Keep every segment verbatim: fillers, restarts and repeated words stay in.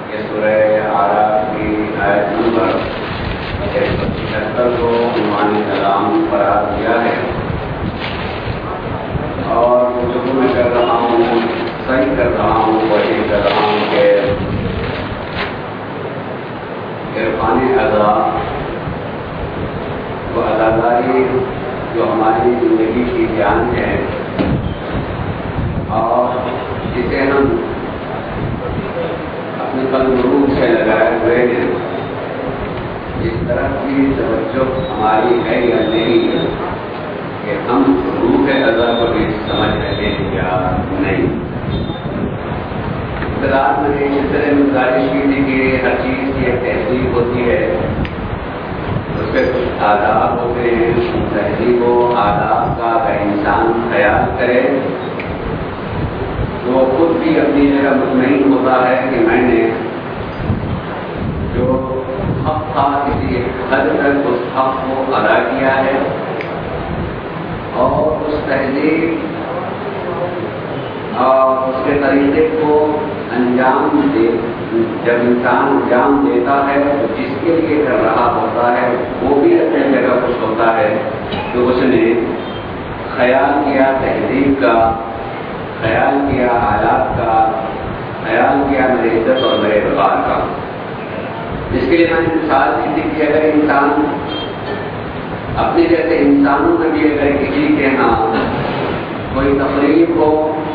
یہ سورہ آراف کی آیت نمبر ایک سو چھہتر کو عنوان کلام قرار دیا ہے، اور جو میں کر رہا ہوں صحیح کر رہا ہوں وہی کر رہا ہوں کہ عرفان ادا وہ اداکاری جو ہماری زندگی کی جان ہے اور جسے ہم اپنے قلب روح سے لگائے ہوئے ہیں، اس طرح کی توجہ ہماری ہے یا نہیں کہ ہم روح ادا کو بھی سمجھ رہے ہیں یا نہیں۔ اقتدار میں نے اس طرح گزارش کی تھی کہ ہر چیز کی ایک تہذیب ہوتی ہے، اس پہ کچھ آداب ہوتے ہیں، تہذیب و آداب کا اگر انسان خیال کرے تو خود بھی اپنی جگہ مطمئن ہوتا ہے کہ میں نے جو حق تھا کسی حد تک اس حق کو ادا کیا ہے، اور اس تہذیب اور اس کے طریقے کو انجام دے جب انسان انجام دیتا ہے تو جس کے لیے کر رہا ہوتا ہے وہ بھی اپنی جگہ خوش ہوتا ہے کہ اس نے خیال کیا تہذیب کا، خیال کیا حالات کا، خیال کیا میرے عزت اور میرے وقار کا۔ جس کے لیے میں نے مثال دی تھی کہ اگر انسان اپنے جیسے انسانوں میں بھی اگر کسی کے ہاں کوئی تقریب ہو،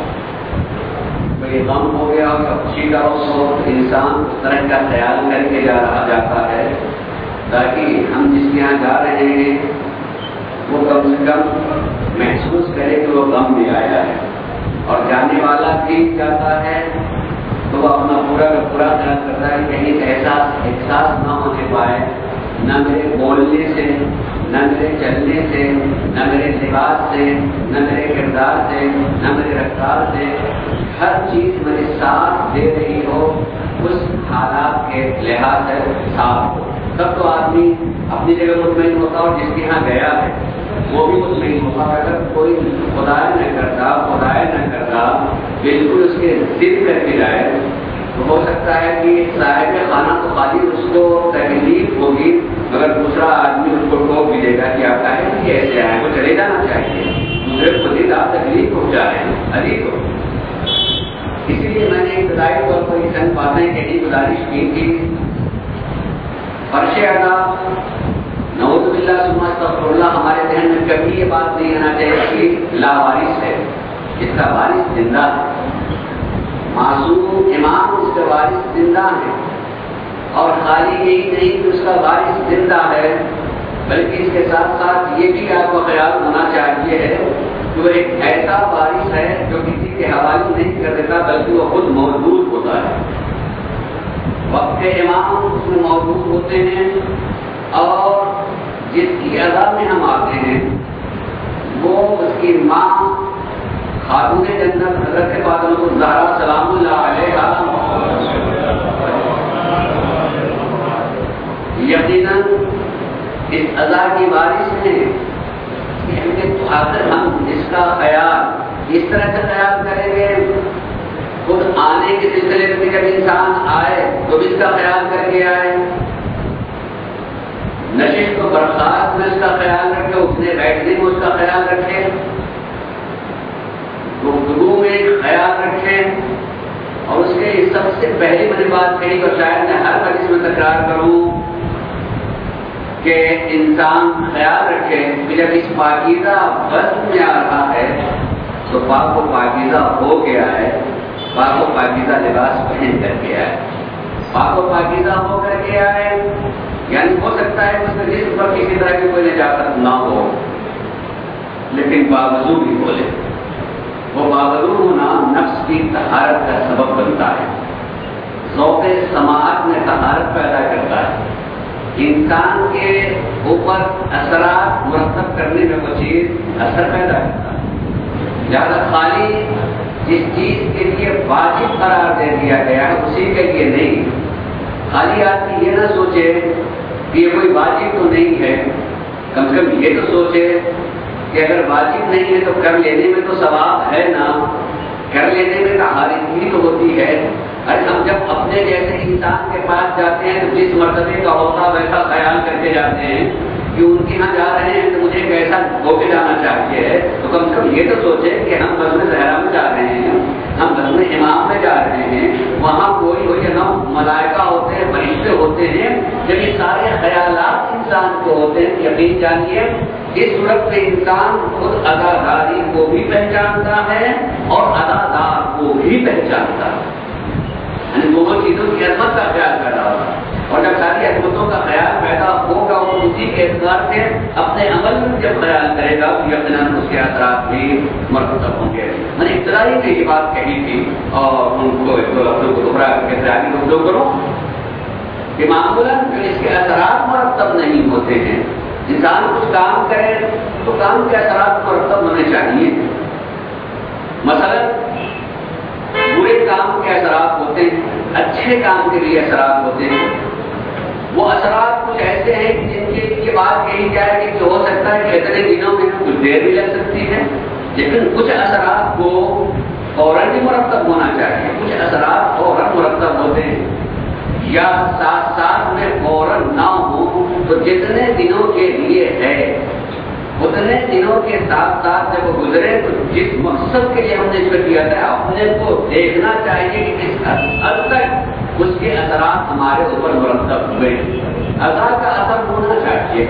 کوئی غم ہو گیا یا خوشی کا وقت ہو تو انسان اس طرح کا خیال کر کے جا رہا جاتا ہے تاکہ ہم جس کے یہاں جا رہے ہیں وہ کم سے کم محسوس کرے کہ وہ غم بھی آیا ہے، اور جانے والا بھی جاتا ہے تو وہ اپنا پورا کا پورا خیال کرتا ہے کہیں احساس احساس نہ ہونے پائے، نہ میرے بولنے سے، نہ میرے چلنے سے، نہ میرے لباس سے، نہ میرے کردار سے، نہ میرے رفتار سے، ہر چیز میرے ساتھ دے رہی ہو، اس حالات کے لحاظ سے صاف ہو، تب تو آدمی اپنی جگہ مطمئن ہوتا اور جس کے یہاں گیا ہے وہ بھی مطمئن ہوتا۔ اگر کوئی خدا نہ کرتا خدا نہ کرتا بالکل اس کے ضد کر کے جائے تو ہو سکتا ہے کہ صاحب خانہ تو خالی اس کو تکلیف ہوگی مگر دوسرا آدمی اس کو ٹوک بھی دے گا کہ آپ کا ہے کہ ایسے آئے وہ چلے جانا چاہیے، دوسرے کو مزید آپ تکلیف پہنچا رہے ہیں عزیز ہو۔ اسی لیے میں نے ابتدائی طور پر یہ چند باتیں کہنے کی گزارش کی تھی۔ فرش ادا نعوذ باللہ ثم استغفر اللہ ہمارے ذہن میں کبھی یہ بات نہیں آنا چاہیے کہ لاوارث ہے، اس کا وارث زندہ ہے، معصوم امام اس کا وارث زندہ ہے، اور خالی یہی نہیں کہ اس کا وارث زندہ ہے بلکہ اس کے ساتھ ساتھ یہ بھی آپ کو خیال ہونا چاہیے ہے کہ وہ ایک ایسا وارث ہے جو کسی کے حوالے نہیں کر دیتا بلکہ وہ خود موجود ہوتا ہے، وقت کے امام اس میں موجود ہوتے ہیں، اور جس کی ادا میں ہم آتے ہیں وہ اس کی ماں خاتون جنت حضرت فاطمہ الزہرا سلام اللہ علیہا یقیناً اس ادا کی وارث ہیں کہ آخر ہم اس کا خیال اس طرح سے خیال کریں گے، خود آنے کے سلسلے میں جب انسان آئے تو بھی اس کا خیال کر کے آئے، نشست و برخاست میں اس کا خیال رکھے، اٹھنے بیٹھنے میں اس کا خیال رکھے، گفتگو میں خیال رکھے، اور اس کے سب سے پہلی بڑی بات کہی اور شاید میں ہر بار اس میں تکرار کروں کہ انسان خیال رکھے کہ جب اس پاکیزہ وزن میں آ رہا ہے تو پاک و پاکیزہ ہو گیا ہے، پاک و پاکیزہ لباس پہن کر کے آئے، پاک و پاکیزہ ہو کر کے آئے، یعنی ہو سکتا ہے اس میں جسم پر کسی طرح کی کوئی نجاست نہ ہو لیکن باوضو بھی بولے، وہ باوضو ہونا نفس کی طہارت کا سبب بنتا ہے، ذوق سماعت میں طہارت پیدا کرتا ہے، انسان کے اوپر اثرات مرتب کرنے میں وہ چیز اثر پیدا کرتا ہے، لہٰذا خالی جس چیز کے لیے واجب قرار دے دیا گیا ہے اسی کے لیے نہیں، خالی آدمی یہ نہ سوچے کہ یہ کوئی واجب تو نہیں ہے، کم سے کم یہ تو سوچے کہ اگر واجب نہیں ہے تو کر لینے میں تو ثواب ہے نا، کر لینے میں تو حاضری تو ہوتی ہے۔ ارے ہم جب اپنے جیسے ہی انسان کے پاس جاتے ہیں تو جس مرتبے کا ہوتا ویسا خیال کر کے جاتے ہیں کہ ان کے یہاں جا رہے ہیں تو مجھے کیسا ہو کے جانا چاہیے ہے، تو کم سے کم یہ تو سوچیں کہ ہم بزم زہرا میں جا رہے ہیں، ہم بزم امام میں جا رہے ہیں، وہاں کوئی کوئی ہم ملائکہ ہوتے ہیں، فرشتے ہوتے ہیں، جب یہ سارے خیالات انسان کو ہوتے ہیں، یقین جانیے اس صورت میں انسان خود اداداری کو بھی پہچانتا ہے اور ادادار کو بھی پہچانتا ہے، یعنی دونوں چیزوں کی عظمت کا خیال کر رہا ہوگا، اور جب ساری عظمتوں کا خیال پیدا ہوگا وہ اسی کے اعتبار سے اپنے عمل میں جب خیال کرے گا تو یقیناً اس کے اثرات بھی مرتب ہوں گے۔ میں نے ابتدائی میں یہ بات کہی تھی اور ان کو لفظوں کو دوہرا کر کے آگے گفتگو کروں کہ معمولاً اس کے اثرات مرتب نہیں ہوتے ہیں، انسان کچھ کام کرے تو کام کے اثرات مرتب ہونے چاہیے، مثلاً برے کام کے اثرات ہوتے ہیں، اچھے کام کے لیے اثرات ہوتے ہیں، وہ اثرات کچھ ایسے ہیں جن کے لیے بات کہی جائے کہ ہو سکتا ہے کہ اتنے دنوں میں کچھ دیر بھی لگ سکتی ہے، لیکن کچھ اثرات کو فوراً بھی مرتب ہونا چاہیے، کچھ اثرات فوراً مرتب ہوتے ہیں یا ساتھ ساتھ میں فوراً نہ ہو تو جتنے دنوں کے لیے ہے اتنے دنوں کے ساتھ ساتھ جب وہ گزرے تو جس مقصد کے لیے ہم نے اس کو کیا تھا اپنے کو دیکھنا چاہیے کہ کس حد تک اس کے اثرات ہمارے اوپر مرتب ہوئے، اثر کا اثر ہونا چاہیے،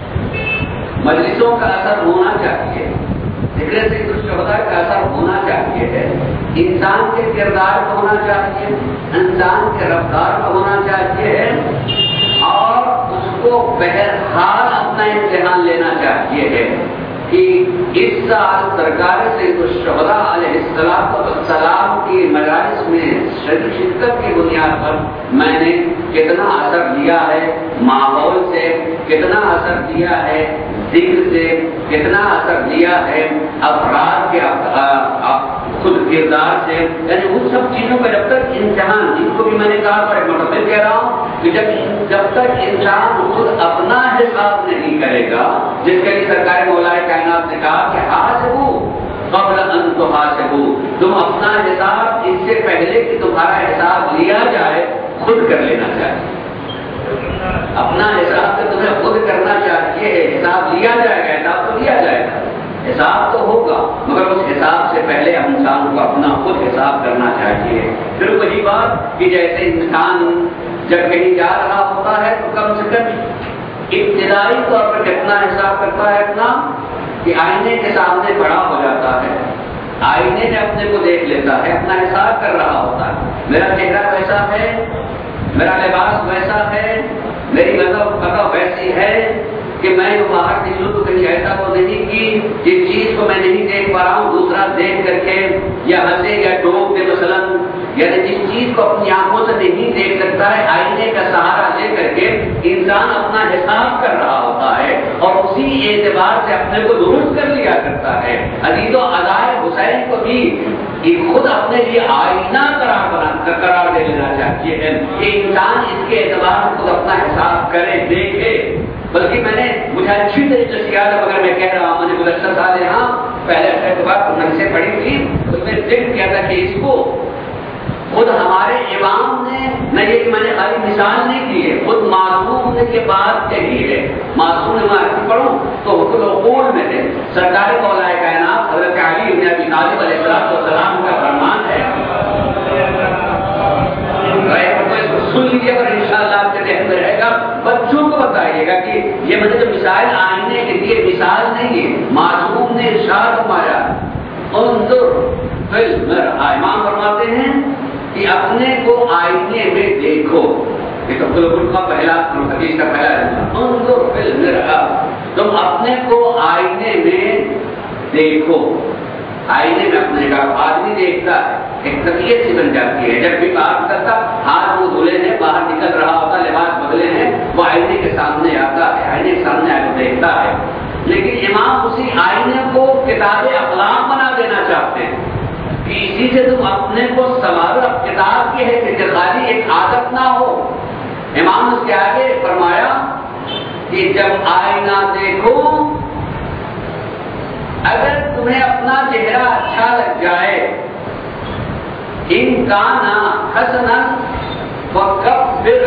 مجلسوں کا اثر ہونا چاہیے، ذکر سے شہداء کا اثر ہونا چاہیے، انسان کے کردار کا ہونا چاہیے، انسان کے رفتار کا ہونا چاہیے، اور اس کو بہرحال اپنا امتحان لینا چاہیے ہے کہ اس سال سرکار سید الشہداء علیہ السلام کی مجالس میں شرکت کی بنیاد پر میں نے کتنا اثر لیا ہے، ماحول سے کتنا اثر لیا ہے، ذکر سے کتنا اثر لیا ہے، افراد کے خود کردار سے، یعنی ان سب چیزوں کا جب تک امتحان، جن کو بھی میں نے کہا پر ایک مرتبہ کہہ رہا ہوں کہ جب جب تک انسان خود اپنا حساب نہیں کرے گا، جس کے لیے سرکار مولا کائنات نے کہا کہ حاسبو قبل ان تحاسبو، تم اپنا حساب اس سے پہلے کہ تمہارا حساب لیا جائے خود کر لینا چاہیے، اپنا حساب تو تمہیں خود کرنا چاہیے، حساب لیا جائے گا، حساب تو لیا جائے گا، حساب تو ہوگا، مگر اس حساب سے پہلے انسان کو اپنا خود حساب کرنا چاہیے۔ پھر وہی بات کہ جیسے انسان جب کہیں جا رہا ہوتا ہے تو کم سے کم ابتدائی طور پر کتنا حساب کرتا ہے اپنا کہ آئینے کے سامنے کھڑا ہو جاتا ہے، آئینے میں اپنے کو دیکھ لیتا ہے، اپنا حساب کر رہا ہوتا ہے، میرا چہرہ ویسا ہے، میرا لباس ویسا ہے، میری مذہب قطع ویسی ہے کہ میں جو باہر نکلوں تو کہیں ایسا وہ نہیں کہ جس چیز کو میں نہیں دیکھ پا رہا ہوں دوسرا دیکھ کر کے یا ہنسے یا ٹوک دے مثلاً، یعنی جس چیز کو اپنی آنکھوں سے نہیں دیکھ سکتا ہے آئینے کا سہارا لے کر کے انسان اپنا حساب کر رہا ہوتا ہے اور اسی اعتبار سے اپنے کو درست کر لیا کرتا ہے۔ عزیز و ادائے حسین کو بھی خود اپنے لیے آئینہ قرار بنا قرار دے لینا چاہیے کہ انسان اس کے اعتبار سے خود اپنا حساب کرے، دیکھے۔ بلکہ میں نے مجھے اچھی طریقے سے یاد ہے، مگر میں کہہ رہا ہوں میں نے گزشتہ سال یہاں پہلے کے بعد نقشے پڑھی تھی، اس میں ذکر کیا تھا کہ اس کو خود ہمارے امام نے، نہ یہ کہ میں نے خالی مثال نہیں دی ہے، خود معصوم نے یہ بات کہی ہے، معصوم نے میں پڑھوں تو حکم القول میں ہے، سرکار مولا کائنات حضرت علی بن ابی طالب علیہ السلام کا فرمان ہے، سن لیجیے اور انشاءاللہ آپ کے ذہن میں رہے گا، بچوں کو بتائیے گا کہ یہ مجھے جو مثال آئینے کے لیے مثال نہیں ہے، معصوم نے ارشاد فرمایا انظر فی المرآہ، امام فرماتے ہیں کہ اپنے کو آئینے میں دیکھو، یہ تو قلوب کا پہلا حدیث کا پہلا ہے، انظر فی المرآہ، تم اپنے کو آئینے میں دیکھو، آئینے میں اپنے کا آدمی دیکھتا ہے ایک طبیعت سی بن جاتی ہے، جب بھی بات کرتا ہاتھ منہ دھلے ہیں باہر نکل رہا ہوتا لباس بدلے ہیں وہ آئینے کے سامنے آتا ہے، آئینے کے سامنے آ کے دیکھتا ہے، لیکن امام اسی آئینے کو کتاب اخلاق بنا دینا چاہتے ہیں کہ اسی سے تم اپنے کو سنوارو، کتاب کی ہے کہ خالی ایک عادت نہ ہو۔ امام اس کے آگے فرمایا کہ جب آئینہ دیکھو اگر تمہیں اپنا چہرہ اچھا لگ جائے، ان کا نا حسنا وقبل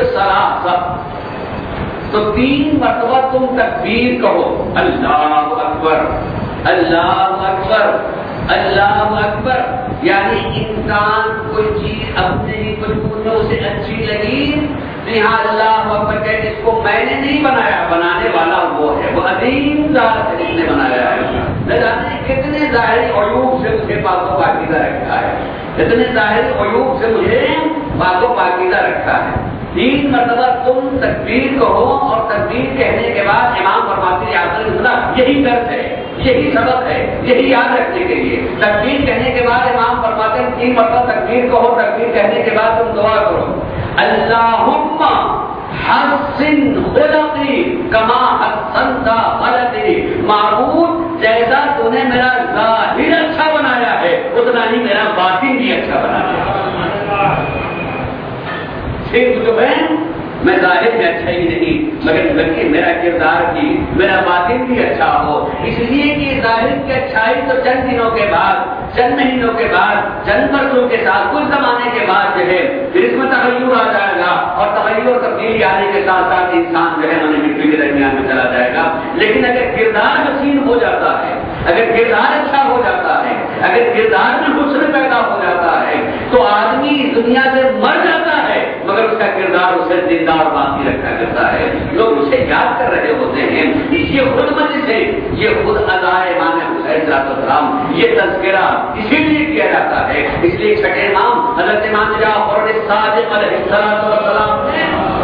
सलासा, तो तीन मरतबा तुम तकबीर कहो, अल्लाह अकबर अल्लाह अकबर अल्लाह अकबर। यानी इंसान कोई चीज अपने ही वजूद में उसे अच्छी लगी तो यहाँ अल्लाह अकबर कहते इसको मैंने नहीं बनाया, बनाने वाला वो है, वो अजीम ज़ात है जिसने बनाया है। न जाने कितने ज़ाहिरी अयूब से मुझे पाको पाकीज़ा रखा है, कितने ज़ाहिरी अयूब से मुझे पाको पाकीज़ा रखा है। तीन मरतबा तुम तकबीर कहो और तकबीर कहने के बाद इमाम फरमाते हैं यही दर्द है, यही सबक है, यही याद रखने के लिए। तकबीर कहने के बाद इमाम फरमाते हैं तीन मरतबा तकबीर कहो, तकबीर कहने के बाद तुम दुआ करो, अल्लाहुम्मा हस्सिन खुलक़ी कमा हस्सनता खलक़ी। माबूद जैसा तूने मेरा ज़ाहिर अच्छा बनाया है उतना ही मेरा बातिन भी अच्छा बनाया है। सिर्फ जो है मैं जाहिर में अच्छा ही नहीं मगर बल्कि मेरा किरदार भी, मेरा बातिन भी अच्छा हो। इसलिए कि जाहिर की अच्छाई तो चंद दिनों के बाद, चंद महीनों के बाद, चंद वर्षों के साथ, कुछ जमाने के बाद जो है फिर इसमें तगय्युर आ जाएगा और तगय्युर तब्दीली आने के साथ साथ इंसान जो है हमें मिट्टी के दरमियान में चला जाएगा। लेकिन अगर किरदार हसीन हो जाता है, अगर किरदार अच्छा हो जाता है, अगर किरदार में हुस्न पैदा हो जाता है तो आदमी दुनिया से मर जाता है मगर उसका किरदार उसे जिंदा और बाकी रखा करता है। लोग उसे याद कर रहे होते हैं। ये खुद मजलिस है, ये खुद अज़ाए इमाम हुसैन सलाम, ये तज़किरा इसीलिए किया जाता है। इसलिए छठे इमाम हज़रत इमाम जाफर सादिक़ अलैहिस्सलाम ने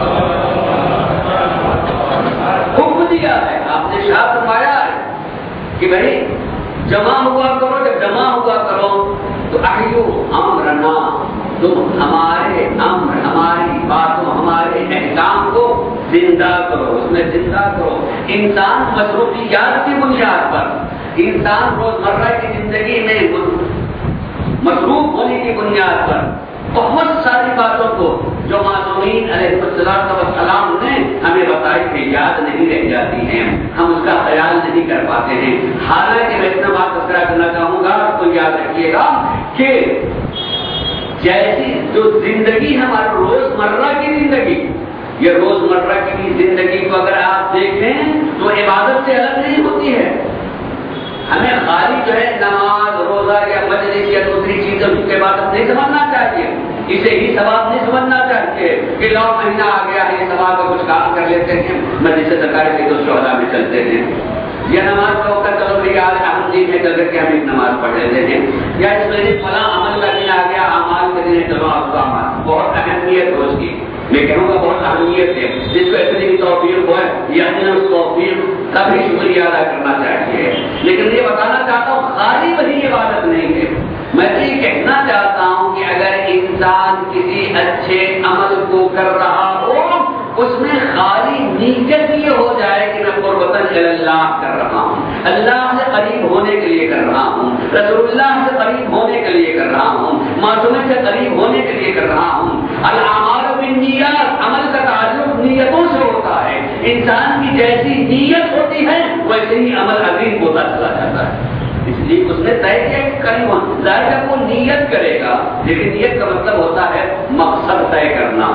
हुक्म दिया है, आपने शाह फरमाया है कि भाई जमा हुआ करो, जब जमा हुआ करो तो अहयू अम्रना, तुम हमारे अम्र, हमारी बातों, हमारे अहकाम को जिंदा करो, उसमें जिंदा करो। इंसान मसरूफियात की बुनियाद पर, इंसान रोजमर्रा की जिंदगी में मसरूफ होने की बुनियाद पर बहुत सारी बातों को जो मासूमीन अलैहिस्सलाम ने हमें बताई थी याद नहीं रह जाती हैं, हम उसका ख्याल नहीं कर पाते हैं। हालांकि मैं इतना बात तस्करा करना चाहूंगा, तो याद रखिएगा कि जैसी जो जिंदगी हमारी रोजमर्रा की जिंदगी, ये रोजमर्रा की जिंदगी को अगर आप देखें तो इबादत से अलग नहीं होती है। हमें खाली जो है नमाज, रोजा या मजलिस या दूसरी चीजों की इबादत नहीं समझना चाहिए, इसे ही सवाब नहीं समझना चाहिए कि लौ महीना आ गया है ये सवाब का कुछ काम कर लेते हैं, मजलिस सरकारी के तो शोहदा में चलते हैं, या नमाज का वक्त चलो भैया आज अहम दिन है चल करके हम एक नमाज पढ़ लेते हैं, या इस महीने फला अमल का दिन आ गया, अमाल के दिन है चलो आपका अमाल। बहुत अहमियत हो उसकी, मैं कहूँगा बहुत अहमियत है, जिसको इतनी भी तौफीक हो यानी उस तौफीक का भी शुक्रिया अदा करना चाहिए। लेकिन ये बताना चाहता हूँ खाली वही इबादत नहीं है, मैं तो ये कहना चाहता हूँ कि अगर इंसान किसी अच्छे अमल को कर रहा हो उसमें खाली नीयत ये हो जाए कि मैं कुर्बतन इल्लाह कर रहा हूँ, अल्लाह से करीब होने के लिए कर रहा हूँ, रसूलुल्लाह से करीब होने के लिए कर रहा हूँ, मासूम से करीब होने के लिए कर रहा हूँ। अल आमालु बिन्नियात, अमल का ताल्लुक नीयतों से होता है। इंसान की जैसी नीयत होती है वैसे ही अमल अजीम होता चला जाता है। इसलिए उसने तय किया कि करीब जाएगा, वो नीयत करेगा, लेकिन नीयत का मतलब होता है मकसद तय करना।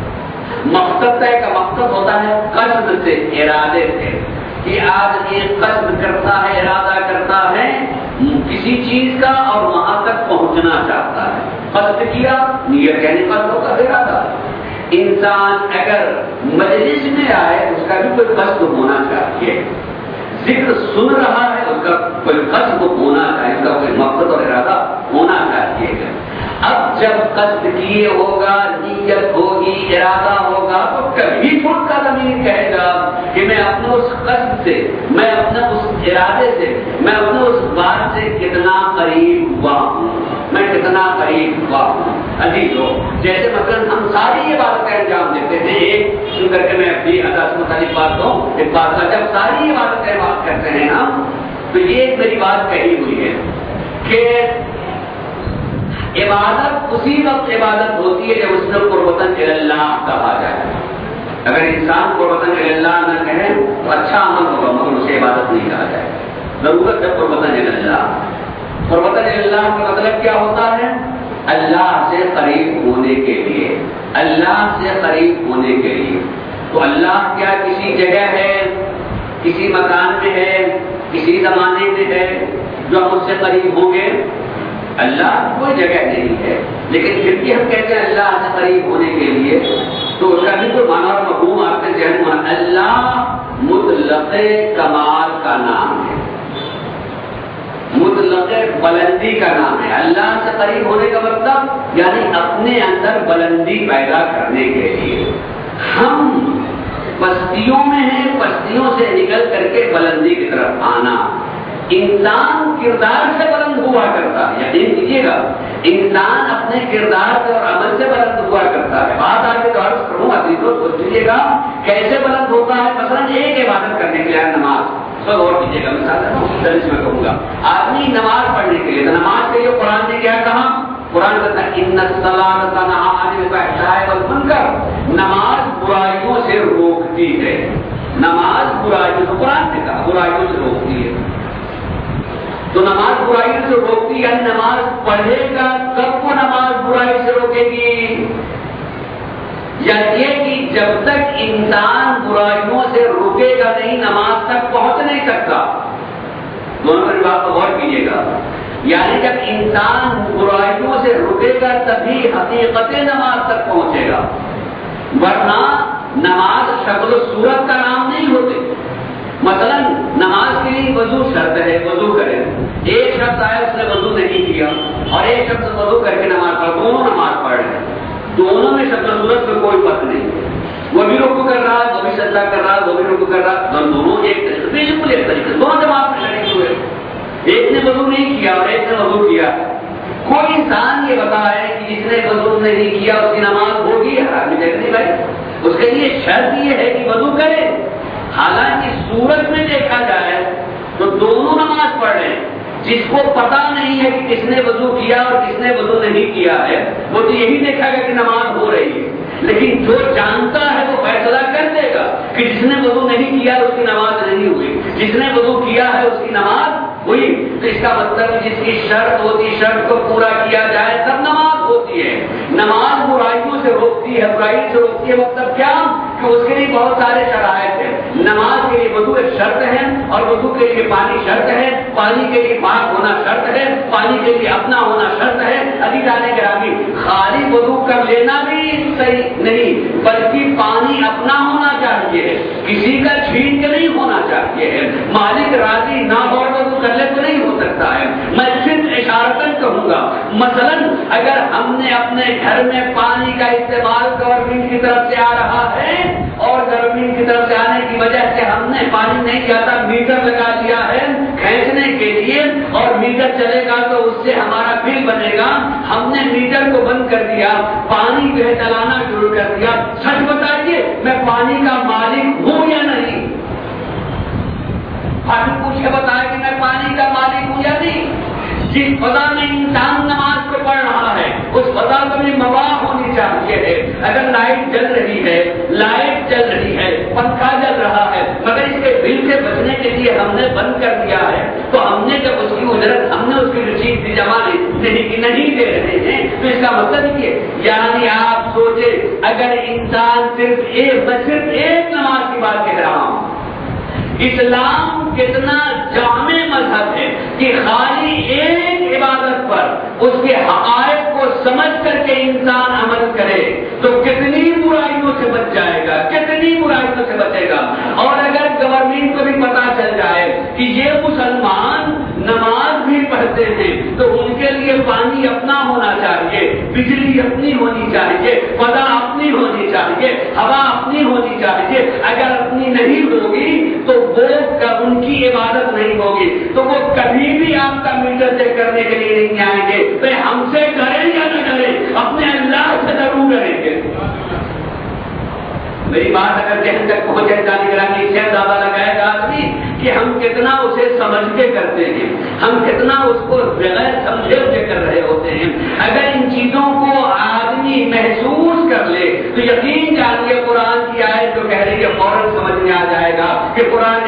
मकसद तय का मकसद होता है कस्द से, इरादे से, कि आदमी कस्द करता है, इरादा करता है किसी चीज का और वहां तक पहुंचना चाहता है। कस्द किया, नियत यानी कस्द होता है, इरादा। इंसान अगर मजलिस में आए उसका भी कोई कस्द होना चाहिए, जिक्र सुन रहा है उसका कोई कस्द होना चाहिए, उसका कोई मकसद और इरादा होना चाहिए। अब जब कस्द किए होगा, नीयत होगी, इरादा होगा तो कभी खुद का ज़मीर कहेगा कि मैं अपने उस कस्द से, मैं अपने उस इरादे से, मैं अपने उस बात से कितना करीब हुआ हूँ, मैं कितना करीब हुआ हूँ। अजीज हो, जैसे मतलब हम सारी ये बातें अंजाम देते हैं, एक सुन करके मैं अपनी अदा से मुतालिक बात कहूँ, एक बात का जब सारी ये बातें बात करते हैं ना तो ये मेरी बात कही हुई है कि इबादत उसी वक्त इबादत होती है जब उसने कुर्बतन इल्लाह कहा जाए। अगर इंसान कुर्बतन इल्लाह न कहे तो अच्छा अमल होगा मगर उसे इबादत नहीं कहा जाए। जरूरत है कुर्बतन इल्लाह। कुर्बतन इल्लाह का मतलब क्या होता है اللہ سے قریب ہونے کے لیے، اللہ سے قریب ہونے کے لیے۔ تو اللہ کیا کسی جگہ ہے، کسی مکان میں ہے، کسی زمانے میں ہے جو ہم اس سے قریب ہوں گے؟ اللہ کوئی جگہ نہیں ہے، لیکن پھر بھی ہم کہتے ہیں اللہ سے قریب ہونے کے لیے، تو اس کا بھی کوئی معنی اور مفہوم آپ کے ذہن میں؟ اللہ مطلق کمال کا نام ہے، مطلق بلندی کا نام ہے۔ اللہ سے قریب ہونے کا مطلب یعنی اپنے اندر بلندی پیدا کرنے کے لیے۔ ہم پستیوں میں ہیں، پستیوں سے نکل کر کے بلندی کی طرف آنا۔ انسان کردار سے بلند ہوا کرتا ہے، یقین کیجیے گا، انسان اپنے کردار سے اور عمل سے بلند ہوا کرتا ہے۔ بات آپ کے طور پر کروں عزیز کو سوچ لیجیے گا کیسے بلند ہوتا ہے۔ مثلا ایک عبادت کرنے کے لیے نماز، سب غور کیجیے گا، مثال میں کہوں گا، آدمی نماز پڑھنے کے لیے، تو نماز کے لیے قرآن نے کیا کہا؟ قرآن کہتا ہے ان الصلاۃ تنہی عن الفحشاء والمنکر، نماز برائیوں سے روکتی ہے۔ نماز برائیوں سے، قرآن نے کہا برائیوں سے روکتی ہے۔ تو نماز برائیوں سے روکتی ہے، نماز پڑھے گا کب وہ نماز برائی سے روکے گی؟ یا یہ کہ جب تک انسان برائیوں سے رکے گا نہیں نماز تک پہنچ نہیں سکتا۔ دونوں کی بات کو غور کیجیے گا، یعنی جب انسان برائیوں سے رکے گا تبھی حقیقت نماز تک پہنچے گا، ورنہ نماز شکل و صورت کا نام نہیں ہوتی۔ مثلا نماز کے لیے وضو شرط ہے، وضو کرے، ایک شخص آیا اس نے وضو نہیں کیا اور ایک شخص وضو کر کے نماز پڑھ، دونوں نماز پڑھ رہے ہیں، دونوں میں شکل و صورت میں کوئی فرق نہیں، وہ بھی رکوع کر رہا ہے، وہ بھی سجدہ کر رہا ہے، وہ بھی رکوع کر رہا ہے، دونوں ایک طریقے بالکل ایک طریقے دونوں جماعت میں شریک ہوئے، ایک نے وضو نہیں کیا اور ایک نے وضو کیا۔ کوئی انسان یہ بتا ہے کہ جس نے وضو نہیں کیا اس کی نماز ہوگی؟ آدمی دیکھنے بھائی اس کے لیے شرط یہ ہے کہ وضو کرے، حالانکہ صورت میں دیکھا جائے تو دونوں نماز پڑھ رہے ہیں۔ جس کو پتا نہیں ہے کہ کس نے وضو کیا اور کس نے وضو نہیں کیا ہے وہ تو یہی دیکھا گا کہ نماز ہو رہی ہے، لیکن جو جانتا ہے وہ فیصلہ کر دے گا کہ جس نے وضو نہیں کیا اس کی نماز نہیں ہوئی، جس نے وضو کیا ہے اس کی نماز ہوئی۔ تو اس کا مطلب جس کی شرط ہوتی شرط کو پورا کیا جائے تب نماز ہوتی ہے۔ نماز برائیوں سے روکتی ہے، برائی سے روکتی ہے، مطلب کیا کہ اس کے لیے بہت سارے شرائط ہیں۔ نماز کے لیے وضو ایک شرط ہے اور وضو کے لیے پانی شرط ہے، پانی کے لیے پاک ہونا شرط ہے، پانی کے لیے اپنا ہونا شرط ہے۔ عزیزان گرامی، خالی وضو کر لینا بھی صحیح نہیں بلکہ پانی اپنا ہونا چاہیے، کسی کا چھین کے نہیں ہونا چاہیے۔ مالک راضی نہ ہو وضو کر لے تو نہیں ہو سکتا ہے۔ میں صرف اشارتاً کہوں گا، مثلا اگر ہم نے اپنے گھر میں پانی کا استعمال گورنمنٹ کی طرف سے آ رہا ہے اور گورنمنٹ کی طرف سے آنے کی وجہ سے ہم نے پانی نہیں جاتا میٹر لگا دیا ہے کھینچنے کے لیے اور میٹر چلے گا تو اس سے ہمارا بل بنے گا، ہم نے میٹر کو بند کر دیا، پانی جو ہے چلانا شروع کر دیا، سچ بتائیے میں پانی کا مالک ہوں یا نہیں؟ پانی پوچھے بتایا کہ میں پانی کا مالک ہوں یا نہیں؟ جس فضا میں انسان نماز کو پڑھ رہا ہے اس فضا کو بھی مواع ہونی چاہیے ہے۔ اگر لائٹ جل رہی ہے، لائٹ چل رہی ہے، پنکھا چل رہا ہے، مگر اس کے بل سے بچنے کے لیے ہم نے بند کر دیا ہے تو ہم نے جب اس کی اجرت ہم نے اس کی رسید بھی جمع نہیں نہیں دے رہے ہیں تو اس کا مطلب یہ یعنی آپ سوچے اگر انسان صرف ایک میں صرف ایک نماز کی بات کہہ رہا ہوں، اسلام کتنا جامع مذہب ہے کہ خالی ایک عبادت پر اس کے حقائق کو سمجھ کر کے انسان عمل کرے تو کتنی برائیوں سے بچ جائے گا، کتنی برائیوں سے بچے گا۔ اور اگر گورنمنٹ کو بھی پتا چل جائے کہ یہ مسلمان نماز بھی پڑھتے ہیں تو ان کے لیے پانی اپنا ہونا چاہیے، بجلی اپنی ہونی چاہیے، فضا اپنی ہونی چاہیے، ہوا اپنی ہونی چاہیے، اگر اپنی نہیں ہوگی تو وہ ان کی عبادت نہیں ہوگی، تو وہ کبھی بھی آپ کا میٹر چیک کرنے کے لیے نہیں آئیں گے۔ تو ہم سے کریں یا نہ کریں اپنے اللہ سے ضرور کریں گے۔ میری بات اگر ذہن تک پہنچے جانے گرامی سے اندازہ لگائے گا آدمی کہ ہم کتنا اسے سمجھ کے کرتے ہیں، ہم کتنا اس کو بغیر سمجھے ہوئے کر رہے ہوتے ہیں۔ اگر ان چیزوں کو آدمی محسوس کر لے تو یقین جانیے قرآن کی آیت جو کہہ رہی ہے فوراً سمجھ میں آ جائے گا کہ قرآن نے کہا ان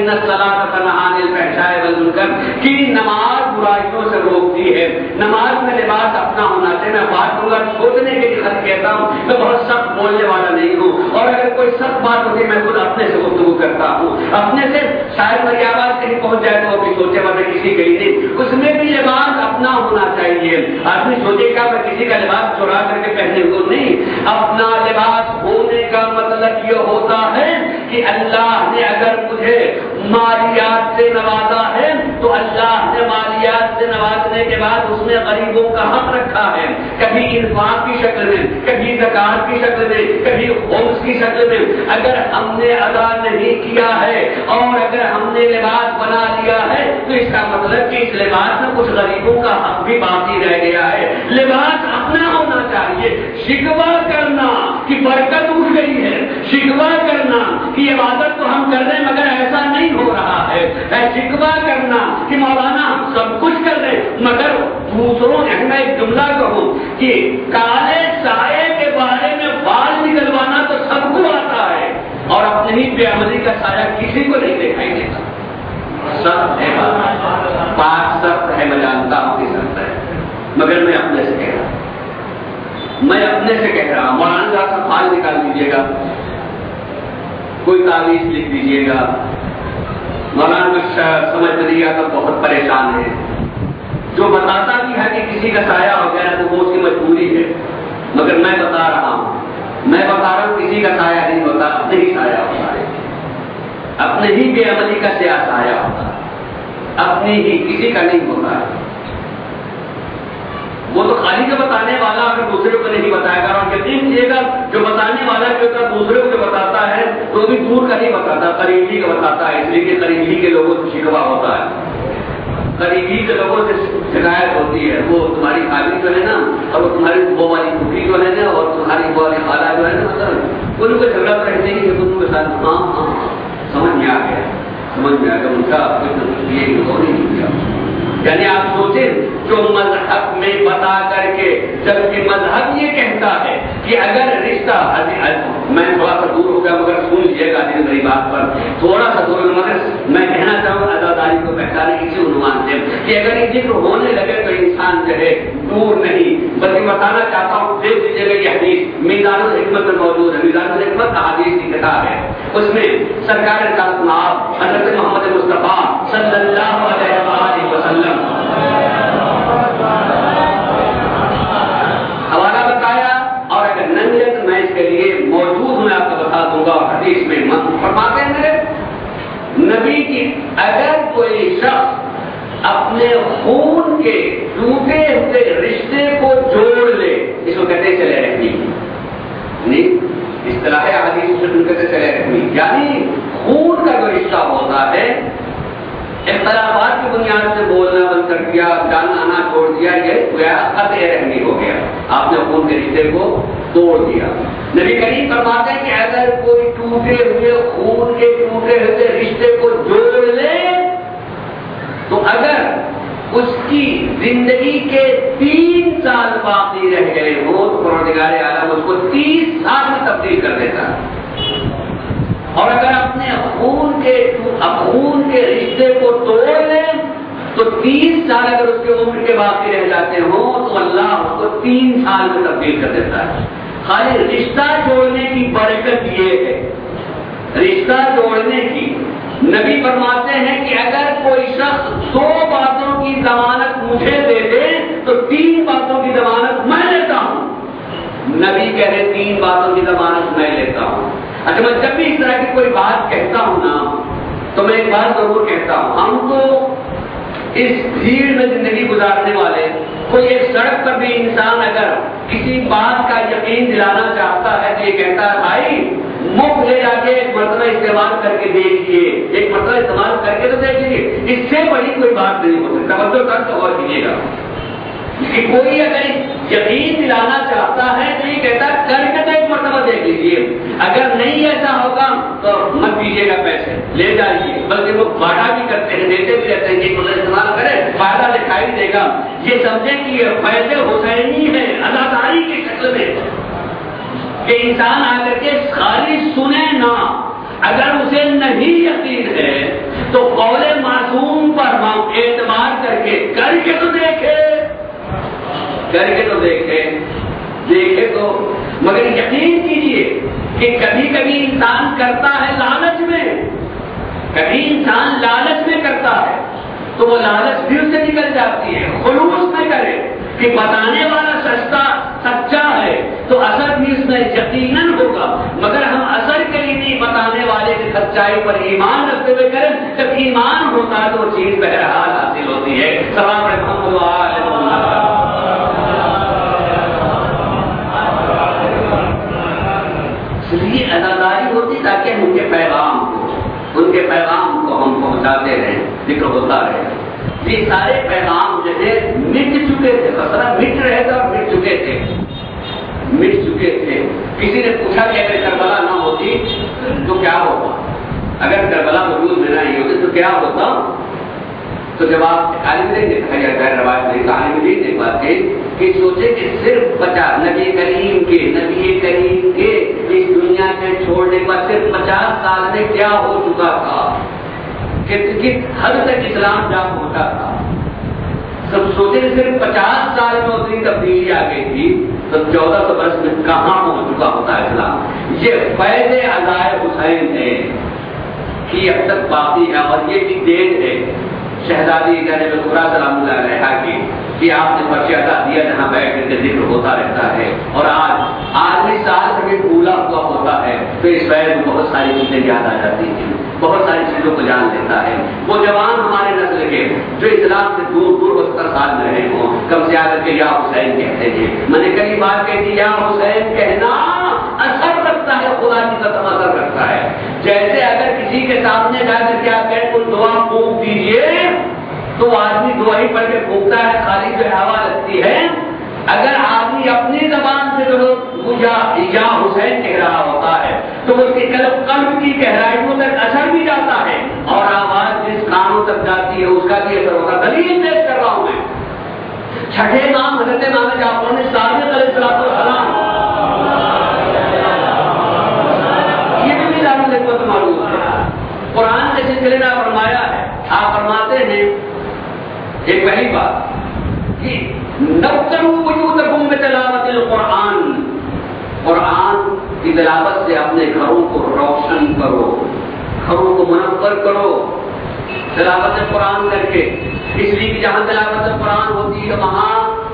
ان الصلاۃ تنہی عن الفحشاء والمنکر کہ نماز برائیوں سے روکتی ہے. نماز میں لباس اپنا ہونا چاہیے. میں بات کروں گا سوچنے کے لیے کہتا ہوں، میں بہت سخت بولنے والا نہیں ہوں، اور اگر کوئی سخت بات ہوتی ہے میں خود اپنے سے گفتگو کرتا ہوں. اپنے سے شاید میری آواز کہیں پہنچ جائے تو ابھی سوچے ورنہ کسی کہیں نہیں. اس میں بھی لباس اپنا ہونا چاہیے. آدمی سوچے گا میں کسی کا لباس چورا کر کے پہنے کو نہیں. اپنا لباس ہونے کا مطلب یہ ہوتا ہے کہ اللہ نے اگر مجھے مالیات سے نوازا ہے تو اللہ نے مالیات سے نوازنے کے بعد اس میں غریبوں کا حق رکھا ہے. کبھی انفاق کی شکل میں، کبھی زکات کی شکل میں، کبھی خمس کی شکل میں. اگر ہم نے ادا نہیں کیا ہے اور اگر ہم نے لباس بنا لیا ہے تو اس کا مطلب کہ اس لباس میں کچھ غریبوں کا حق بھی باقی رہ گیا ہے. لباس اپنا ہونا چاہیے. شکوہ کرنا کہ برکت اٹھ گئی ہے، شکوہ کرنا کہ عبادت تو ہم کر رہے ہیں مگر ایسا نہیں ہو رہا ہے، شکوہ کرنا کہ مولانا ہم سب کچھ کر رہے ہیں مگر دوسروں نے. میں ایک جملہ کہوں کہ کالے سائے کے بارے میں بال نکلوانا تو سب کو آتا ہے اور اپنی ہی بے عملی کا سایہ کسی کو نہیں دکھائی دیتا. سب ہے بات سب ہے، میں جانتا ہوں کہ سب ہے مگر میں اپنے سے کہہ رہا ہوں، میں اپنے سے کہہ رہا ہوں. مولانا صاحب کا بال نکال دیجیے گا، کوئی تعویذ لکھ دیجیے گا. مولانا سمجھ میں نہیں آتا بہت پریشان ہے. جو بتاتا بھی ہے کہ کسی کا سایہ ہو گیا تو وہ اس کی مجبوری ہے، مگر میں بتا رہا ہوں میں بتا رہا ہوں کسی کا سایہ نہیں ہوتا، اپنے ہی سایہ ہوتا ہے. اپنے ہی بے عملی کا سیاہ سایہ ہوتا ہے، اپنی ہی، کسی کا نہیں ہوتا ہے. وہ تو خالی کا بتانے والا اگر دوسرے کو نہیں بتائے گا، اور یقین کیجیے گا جو بتانے والا جو دوسرے کو جو بتاتا ہے تو بھی دور کا نہیں بتاتا، قریب ہی کا بتاتا ہے. اس لیے کہ قریب ہی کے لوگوں سے شکوہ ہوتا ہے، قریب ہی کے لوگوں سے شکایت ہوتی ہے. وہ تمہاری خالی جو ہے نا، اور وہ تمہاری وہ والی پھوپھی جو ہے نا، اور تمہاری وہ والی خالہ جو ہے نا، مطلب ان کو جھگڑا تو رہتے ہی ان کے ساتھ. ہاں ہاں سمجھ میں آ گیا، سمجھ میں آ گیا ان کا یہ نہیں کیا. یعنی آپ سوچیں جو مذہب میں بتا کر کے، جبکہ مذہب یہ کہتا ہے کہ اگر رشتہ، میں تھوڑا سا دور ہو گیا مگر سن لیجیے گا میری بات پر، تھوڑا سا دور مگر میں کہنا چاہوں گا عزاداری کو پہچانے کسی عنوان سے کہ اگر یہ ذکر ہونے لگے تو انسان جو ہے دور نہیں بلکہ بتانا چاہتا ہوں. دیکھ لیجیے گا یہ حدیث میزان الحکمت میں موجود ہے. میزان الحکمت احادیث کی کتاب ہے، اس میں سرکار کائنات حضرت محمد مصطفیٰ صلی اللہ علیہ وآلہ وسلم حوالہ بتایا. اور اگر نہ ملے تو میں اس کے لیے موجود میں آپ کو بتا دوں گا. حدیث میں فرماتے ہیں میرے نبی کی اگر کوئی شخص اپنے خون کے ٹوٹے ہوئے رشتے کو جوڑ لے، اس کو کہتے چلے رہنی نہیں، اصطلاح حدیث سے کہتے چلے رہنی، یعنی خون کا جو رشتہ ہوتا ہے اختلافات کی بنیاد سے بولنا بند کر دیا، جانا آنا چھوڑ دیا، یہ گویا قطع رحمی ہو گیا. آپ نے خون کے رشتے کو توڑ دیا. نبی کریم فرماتے ہیں کہ اگر کوئی ٹوٹے ہوئے خون کے ٹوٹے ہوئے رشتے کو جوڑ لے تو اگر اس کی زندگی کے تین سال باقی رہ گئے ہو تو پروردگار عالم اس کو تیس سال میں تبدیل کر دیتا ہے. اور اگر اپنے خون کے خون کے رشتے کو توڑ لیں تو تیس سال اگر اس کے عمر کے باقی رہ جاتے ہوں تو اللہ اس کو تین سال میں تبدیل کر دیتا ہے. خالی رشتہ جوڑنے کی برکت یہ ہے، رشتہ جوڑنے کی. نبی فرماتے ہیں کہ اگر کوئی شخص سو باتوں کی ضمانت مجھے دے دے تو تین باتوں کی ضمانت میں لیتا ہوں. نبی کہہ رہے تین باتوں کی ضمانت میں لیتا ہوں. اچھا میں جب بھی اس طرح کی کوئی بات کہتا ہوں نا تو میں ایک بات ضرور کہتا ہوں، ہم تو اس بھیڑ میں زندگی گزارنے والے، کوئی ایک سڑک پر بھی انسان اگر کسی بات کا یقین دلانا چاہتا ہے تو یہ کہتا ہے بھائی مفت لے جا کے ایک مرتبہ استعمال کر کے دیکھیے، ایک مرتبہ استعمال کر کے تو دیکھیے. اس سے بڑی کوئی بات نہیں ہو سکتی. توجہ کر تو غور کیجیے گا کہ کوئی اگر یقین دلانا چاہتا ہے تو یہ کہتا ہے کر کے تو ایک مرتبہ دیکھ لیجیے، اگر نہیں ایسا ہوگا تو مت دیجیے گا پیسے، لے جائیے. بلکہ وہ وعدہ بھی کرتے ہیں، دیتے بھی رہتے ہیں کہ ایک مرتبہ استعمال کرے فائدہ دکھائی دے گا. یہ سمجھیں کہ یہ فیض حسینی ہے عزاداری کی شکل میں کہ انسان آ کر کے خالی سنے نہ، اگر اسے نہیں یقین ہے تو قول معصوم پر ہم اعتبار کر کے کر کے تو دیکھے کر کے تو دیکھے دیکھے تو مگر یقین کیجئے کہ کبھی کبھی انسان کرتا ہے لالچ میں، کبھی انسان لالچ میں کرتا ہے تو وہ لالچ بھی اس سے نکل جاتی ہے۔ خلوص میں کرے کہ بتانے والا سچتا سچا ہے تو اثر بھی اس میں یقیناً ہوگا، مگر ہم اثر کے لیے نہیں بتانے والے کی سچائی پر ایمان رکھتے ہوئے کریں، جب ایمان ہوتا ہے تو وہ چیز بہرحال حاصل ہوتی ہے۔ سلام رحمۃ اللہ۔ اس لیے اداداری ہوتی تاکہ ہم ان کے پیغام کو ان کے پیغام کو ہم پہنچاتے رہیں، ذکر ہوتا رہے۔ یہ سارے پیغام جو ہے مٹ چکے تھے، مثلا مٹ رہے تھے اور مٹ چکے تھے مٹ چکے تھے کسی نے پوچھا کہ اگر کربلا نہ ہوتی تو کیا ہوتا، اگر کربلا موجود میں نہیں ہوتی تو کیا ہوتا؟ تو جواب عالم دین نے کہا جاتا ہے، روایت میں عالم دین نے بات کی کہ سوچے کہ صرف پچاس نبی کریم کے نبی کریم کے اس دنیا کے چھوڑنے پر صرف پچاس سال میں کیا ہو چکا تھا، کس حد تک اسلام جا پہنچا تھا۔ سب سوچے کہ صرف پچاس سال میں اتنی تبدیلی آ گئی تھی تو چودہ سو برس میں کہاں پہنچ چکا ہوتا ہے اسلام۔ یہ فیض عزائے حسین ہے کہ اب تک باقی ہے، اور یہ بھی دین ہے شہزادی جانب القرا سلام اللہ علیہ کی کہ آپ نے پرچہ عطا دیا جہاں بیٹھ کر کے ذکر ہوتا رہتا ہے، اور آج آدمی سال کبھی بھولا ہوا ہوتا ہے تو اس وجہ میں بہت ساری چیزیں یاد آ جاتی ہیں، بہت ساری چیزوں کو جان لیتا ہے۔ وہ جوان ہمارے نسل کے جو اسلام سے دور دور ستر سال میں رہے ہوں، کم سے آ کے یا حسین کہتے ہیں۔ میں نے کئی بار کہتی یا حسین کہنا اثر رکھتا ہے، خدا کی قسم اثر رکھتا ہے۔ جیسے اگر کسی کے سامنے جا کر کے آپ کہیں کوئی دعا پھونک دیجیے تو آدمی دعا ہی پڑھ کے پھونکتا ہے، خالی جو ہوا لگتی ہے۔ اگر آدمی اپنی زبان سے جو یا یا حسین کہہ رہا ہوتا ہے تو اس کے قلب قلب کی گہرائیوں تک اثر بھی جاتا ہے، اور آواز جس کانوں تک جاتی ہے اس کا بھی اثر ہوتا ہے۔ دلیل پیش کر رہا ہوں میں، چھٹے امام حضرت امام جعفر نے صادق علیہ الصلوۃ والسلام یہ بھی میرا کو معلوم ہے، قرآن کے سلسلے میں فرمایا ہے، آپ فرماتے ہیں ایک پہلی بات کہ نبتروا بیوتکم بتلاوت القرآن، قرآن کی تلاوت سے اپنے گھروں کو روشن کرو، گھروں کو منور کرو تلاوت قرآن کر کے، اس لیے کہ جہاں تلاوت قرآن ہوتی ہے وہاں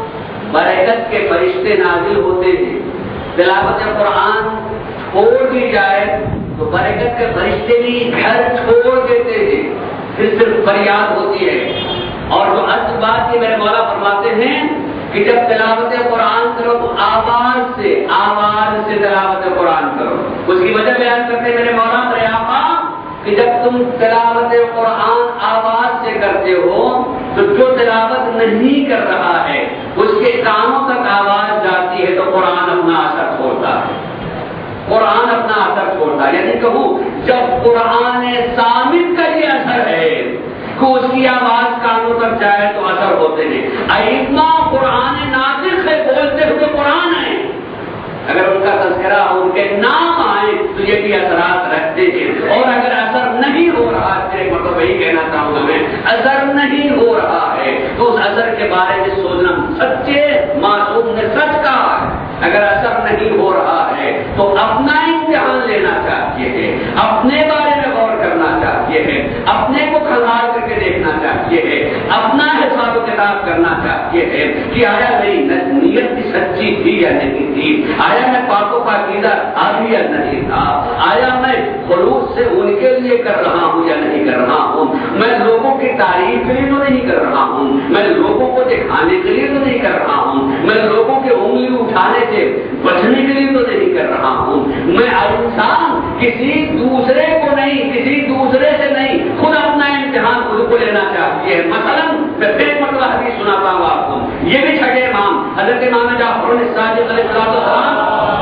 برکت کے فرشتے نازل ہوتے ہیں۔ تلاوت قرآن چھوڑ دی جائے تو برکت کے فرشتے بھی گھر چھوڑ دیتے ہیں، پھر صرف فریاد ہوتی ہے۔ اور جو اصل بات کی میرے مولا فرماتے ہیں کہ جب تلاوت قرآن کرو تو آواز سے آواز سے تلاوت قرآن کرو۔ اس کی وجہ بیان کرتے ہیں میرے مولا میرے آقا کہ جب تم تلاوت قرآن آواز سے کرتے ہو تو جو تلاوت نہیں کر رہا ہے اس کے کانوں تک آواز جاتی ہے تو قرآن اپنا اثر چھوڑتا ہے، قرآن اپنا اثر چھوڑتا ہے۔ یعنی کہوں جب قرآن صامت کا یہ اثر ہے کہ اس کی آواز کانوں تک جائے تو اثر ہوتے ہیں۔ ائمہ قرآن ناطق ہے، بولتے ہوئے قرآن ہے، اگر ان کا تذکرہ ان کے نام آئے تو یہ بھی اثرات رکھتے ہیں۔ اور اگر اثر نہیں ہو رہا ہے، ایک مطلب وہی کہنا چاہوں گا میں، اثر نہیں ہو رہا ہے تو اس اثر کے بارے میں سوچنا، سچے معصوم نے سچ کہا ہے، اگر اثر نہیں ہو رہا ہے تو اپنا امتحان لینا چاہیے ہے، اپنے بارے میں غور کرنا چاہیے ہے، اپنے کو کھنگال کر کے دیکھنا چاہیے ہے، اپنا حساب و کتاب کرنا چاہیے ہے کہ آیا میری نیت بھی سچی تھی یا نہیں تھی، آیا میں پاک و پاکیزہ تھا بھی یا نہیں تھا، آیا میں خلوص سے ان کے لیے کر رہا ہوں یا نہیں کر رہا ہوں، میں لوگوں کی تعریف کے لیے تو نہیں کر رہا ہوں، میں لوگوں کو دکھانے کے لیے تو نہیں کر رہا ہوں، میں لوگوں کے انگلی اٹھانے سے بچنے کے لیے تو نہیں کر رہا ہوں، میں انسان کسی دوسرے کو نہیں، کسی دوسرے سے نہیں، خود اپنا امتحان خود کو لینا چاہیے۔ مثلا میں پھر مرتبہ حدیث سناتا ہوں آپ کو، یہ بھی چھٹے امام حضرت امام جعفر صادق علیہ السلام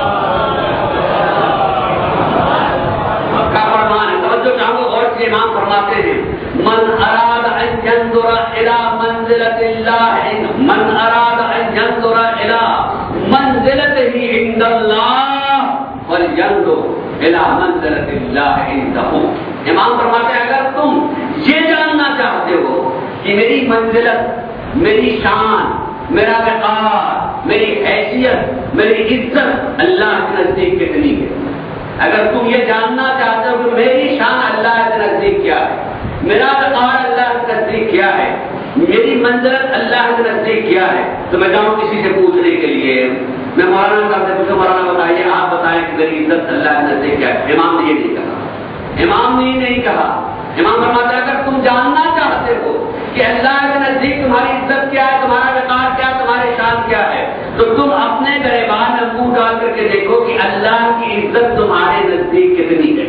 کا فرمان ہے، توجہ چاہوں غور سے امام فرماتے ہیں، من اراد ان ينظر الى منزلۃ اللہ، من اراد ان ينظر الى منزلته عند اللہ فلينظر الى منزلۃ اللہ عنده۔ امام فرماتے ہیں اگر تم یہ جاننا چاہتے ہو کہ میری منزلت، میری شان، میرا وقار، میری حیثیت، میری عزت اللہ کے نزدیک کتنی ہے، اگر تم یہ جاننا چاہتے ہو کہ میری شان اللہ کے نزدیک کیا ہے، میرا وقار اللہ کے نزدیک کیا ہے، میری منزلت اللہ کے نزدیک کیا ہے، تو میں جاؤں کسی سے پوچھنے کے لیے، میں مولانا صاحب سے پوچھوں مولانا بتائیے آپ بتائیں کہ میری عزت اللہ کے نزدیک کیا ہے؟ امام نے یہ نہیں کہا، امام نے یہ نہیں کہا۔ امام فرماتا ہے اگر تم جاننا چاہتے ہو کہ اللہ کے نزدیک تمہاری عزت کیا ہے، تمہارا وقار کیا ہے، تمہاری شان کیا ہے، تو تم اپنے گریبان میں منہ ڈال کر کے دیکھو کہ اللہ کی عزت تمہارے نزدیک کتنی ہے،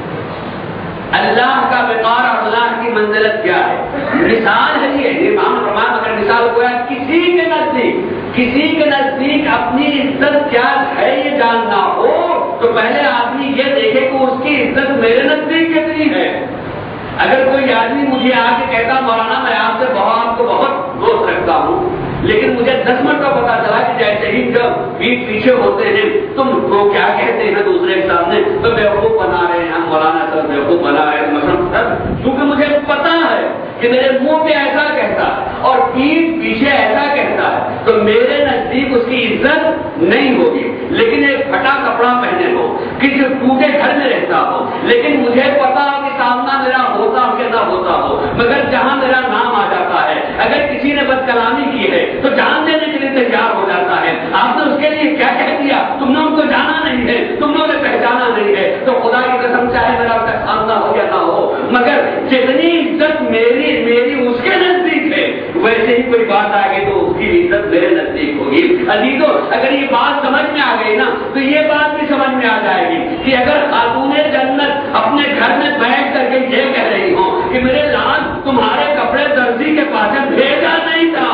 اللہ کا وقار اور اللہ کی منزلت کیا ہے۔ مثال ہے یہ امام فرمان اگر مثال کو ہے کسی کے نزدیک کسی کے نزدیک اپنی عزت کیا ہے یہ جاننا ہو تو پہلے آدمی یہ دیکھے کہ اس کی عزت میرے نزدیک کتنی ہے۔ اگر کوئی آدمی مجھے آ کے کہتا مولانا میں آپ سے بہت آپ کو بہت دوست رکھتا ہوں، لیکن مجھے دس منٹ کا پتا چلا کہ جیسے ہی جب پیٹ پیچھے ہوتے ہیں تم وہ کیا کہتے ہیں دوسرے کے سامنے تو بیوقوف بنا رہے ہیں، ہم مولانا سر بیوقوف بنا رہے ہیں مثلاً، کیونکہ مجھے پتا ہے کہ میرے منہ پہ ایسا کہتا ہے اور پیٹ پیچھے ایسا کہتا ہے تو میرے نزدیک اس کی عزت نہیں ہوگی۔ لیکن ایک پھٹا کپڑا پہنے ہو، کسی ٹوٹے گھر میں رہتا ہو، لیکن مجھے پتا ہو کہ سامنا میرا ہوتا ہو کہ نہ ہوتا ہو، مگر جہاں میرا نام آ جاتا ہے اگر کسی نے بد کلامی کی ہے تو جان دینے کے لیے تیار ہو جاتا ہے۔ آپ نے اس کے لیے کیا کہہ دیا، تم نے ان کو جانا نہیں ہے، تم نے انہیں پہچانا نہیں ہے، تو خدا کی قسم چاہے میرا سامنا ہو یا نہ ہو، مگر جتنی عزت میری میری اس کے نزدیک ہے ویسے ہی کوئی بات آ گئی تو اس کی عزت میرے نزدیک ہوگی۔ عزیزو اگر یہ بات سمجھ میں آ گئی نا تو یہ بات بھی سمجھ میں آ جائے گی کہ اگر خاتون جنت اپنے گھر میں بیٹھ کر کے یہ کہہ رہی ہوں کہ میرے لال تمہارے کپڑے درزی کے پاس بھیجا نہیں تھا،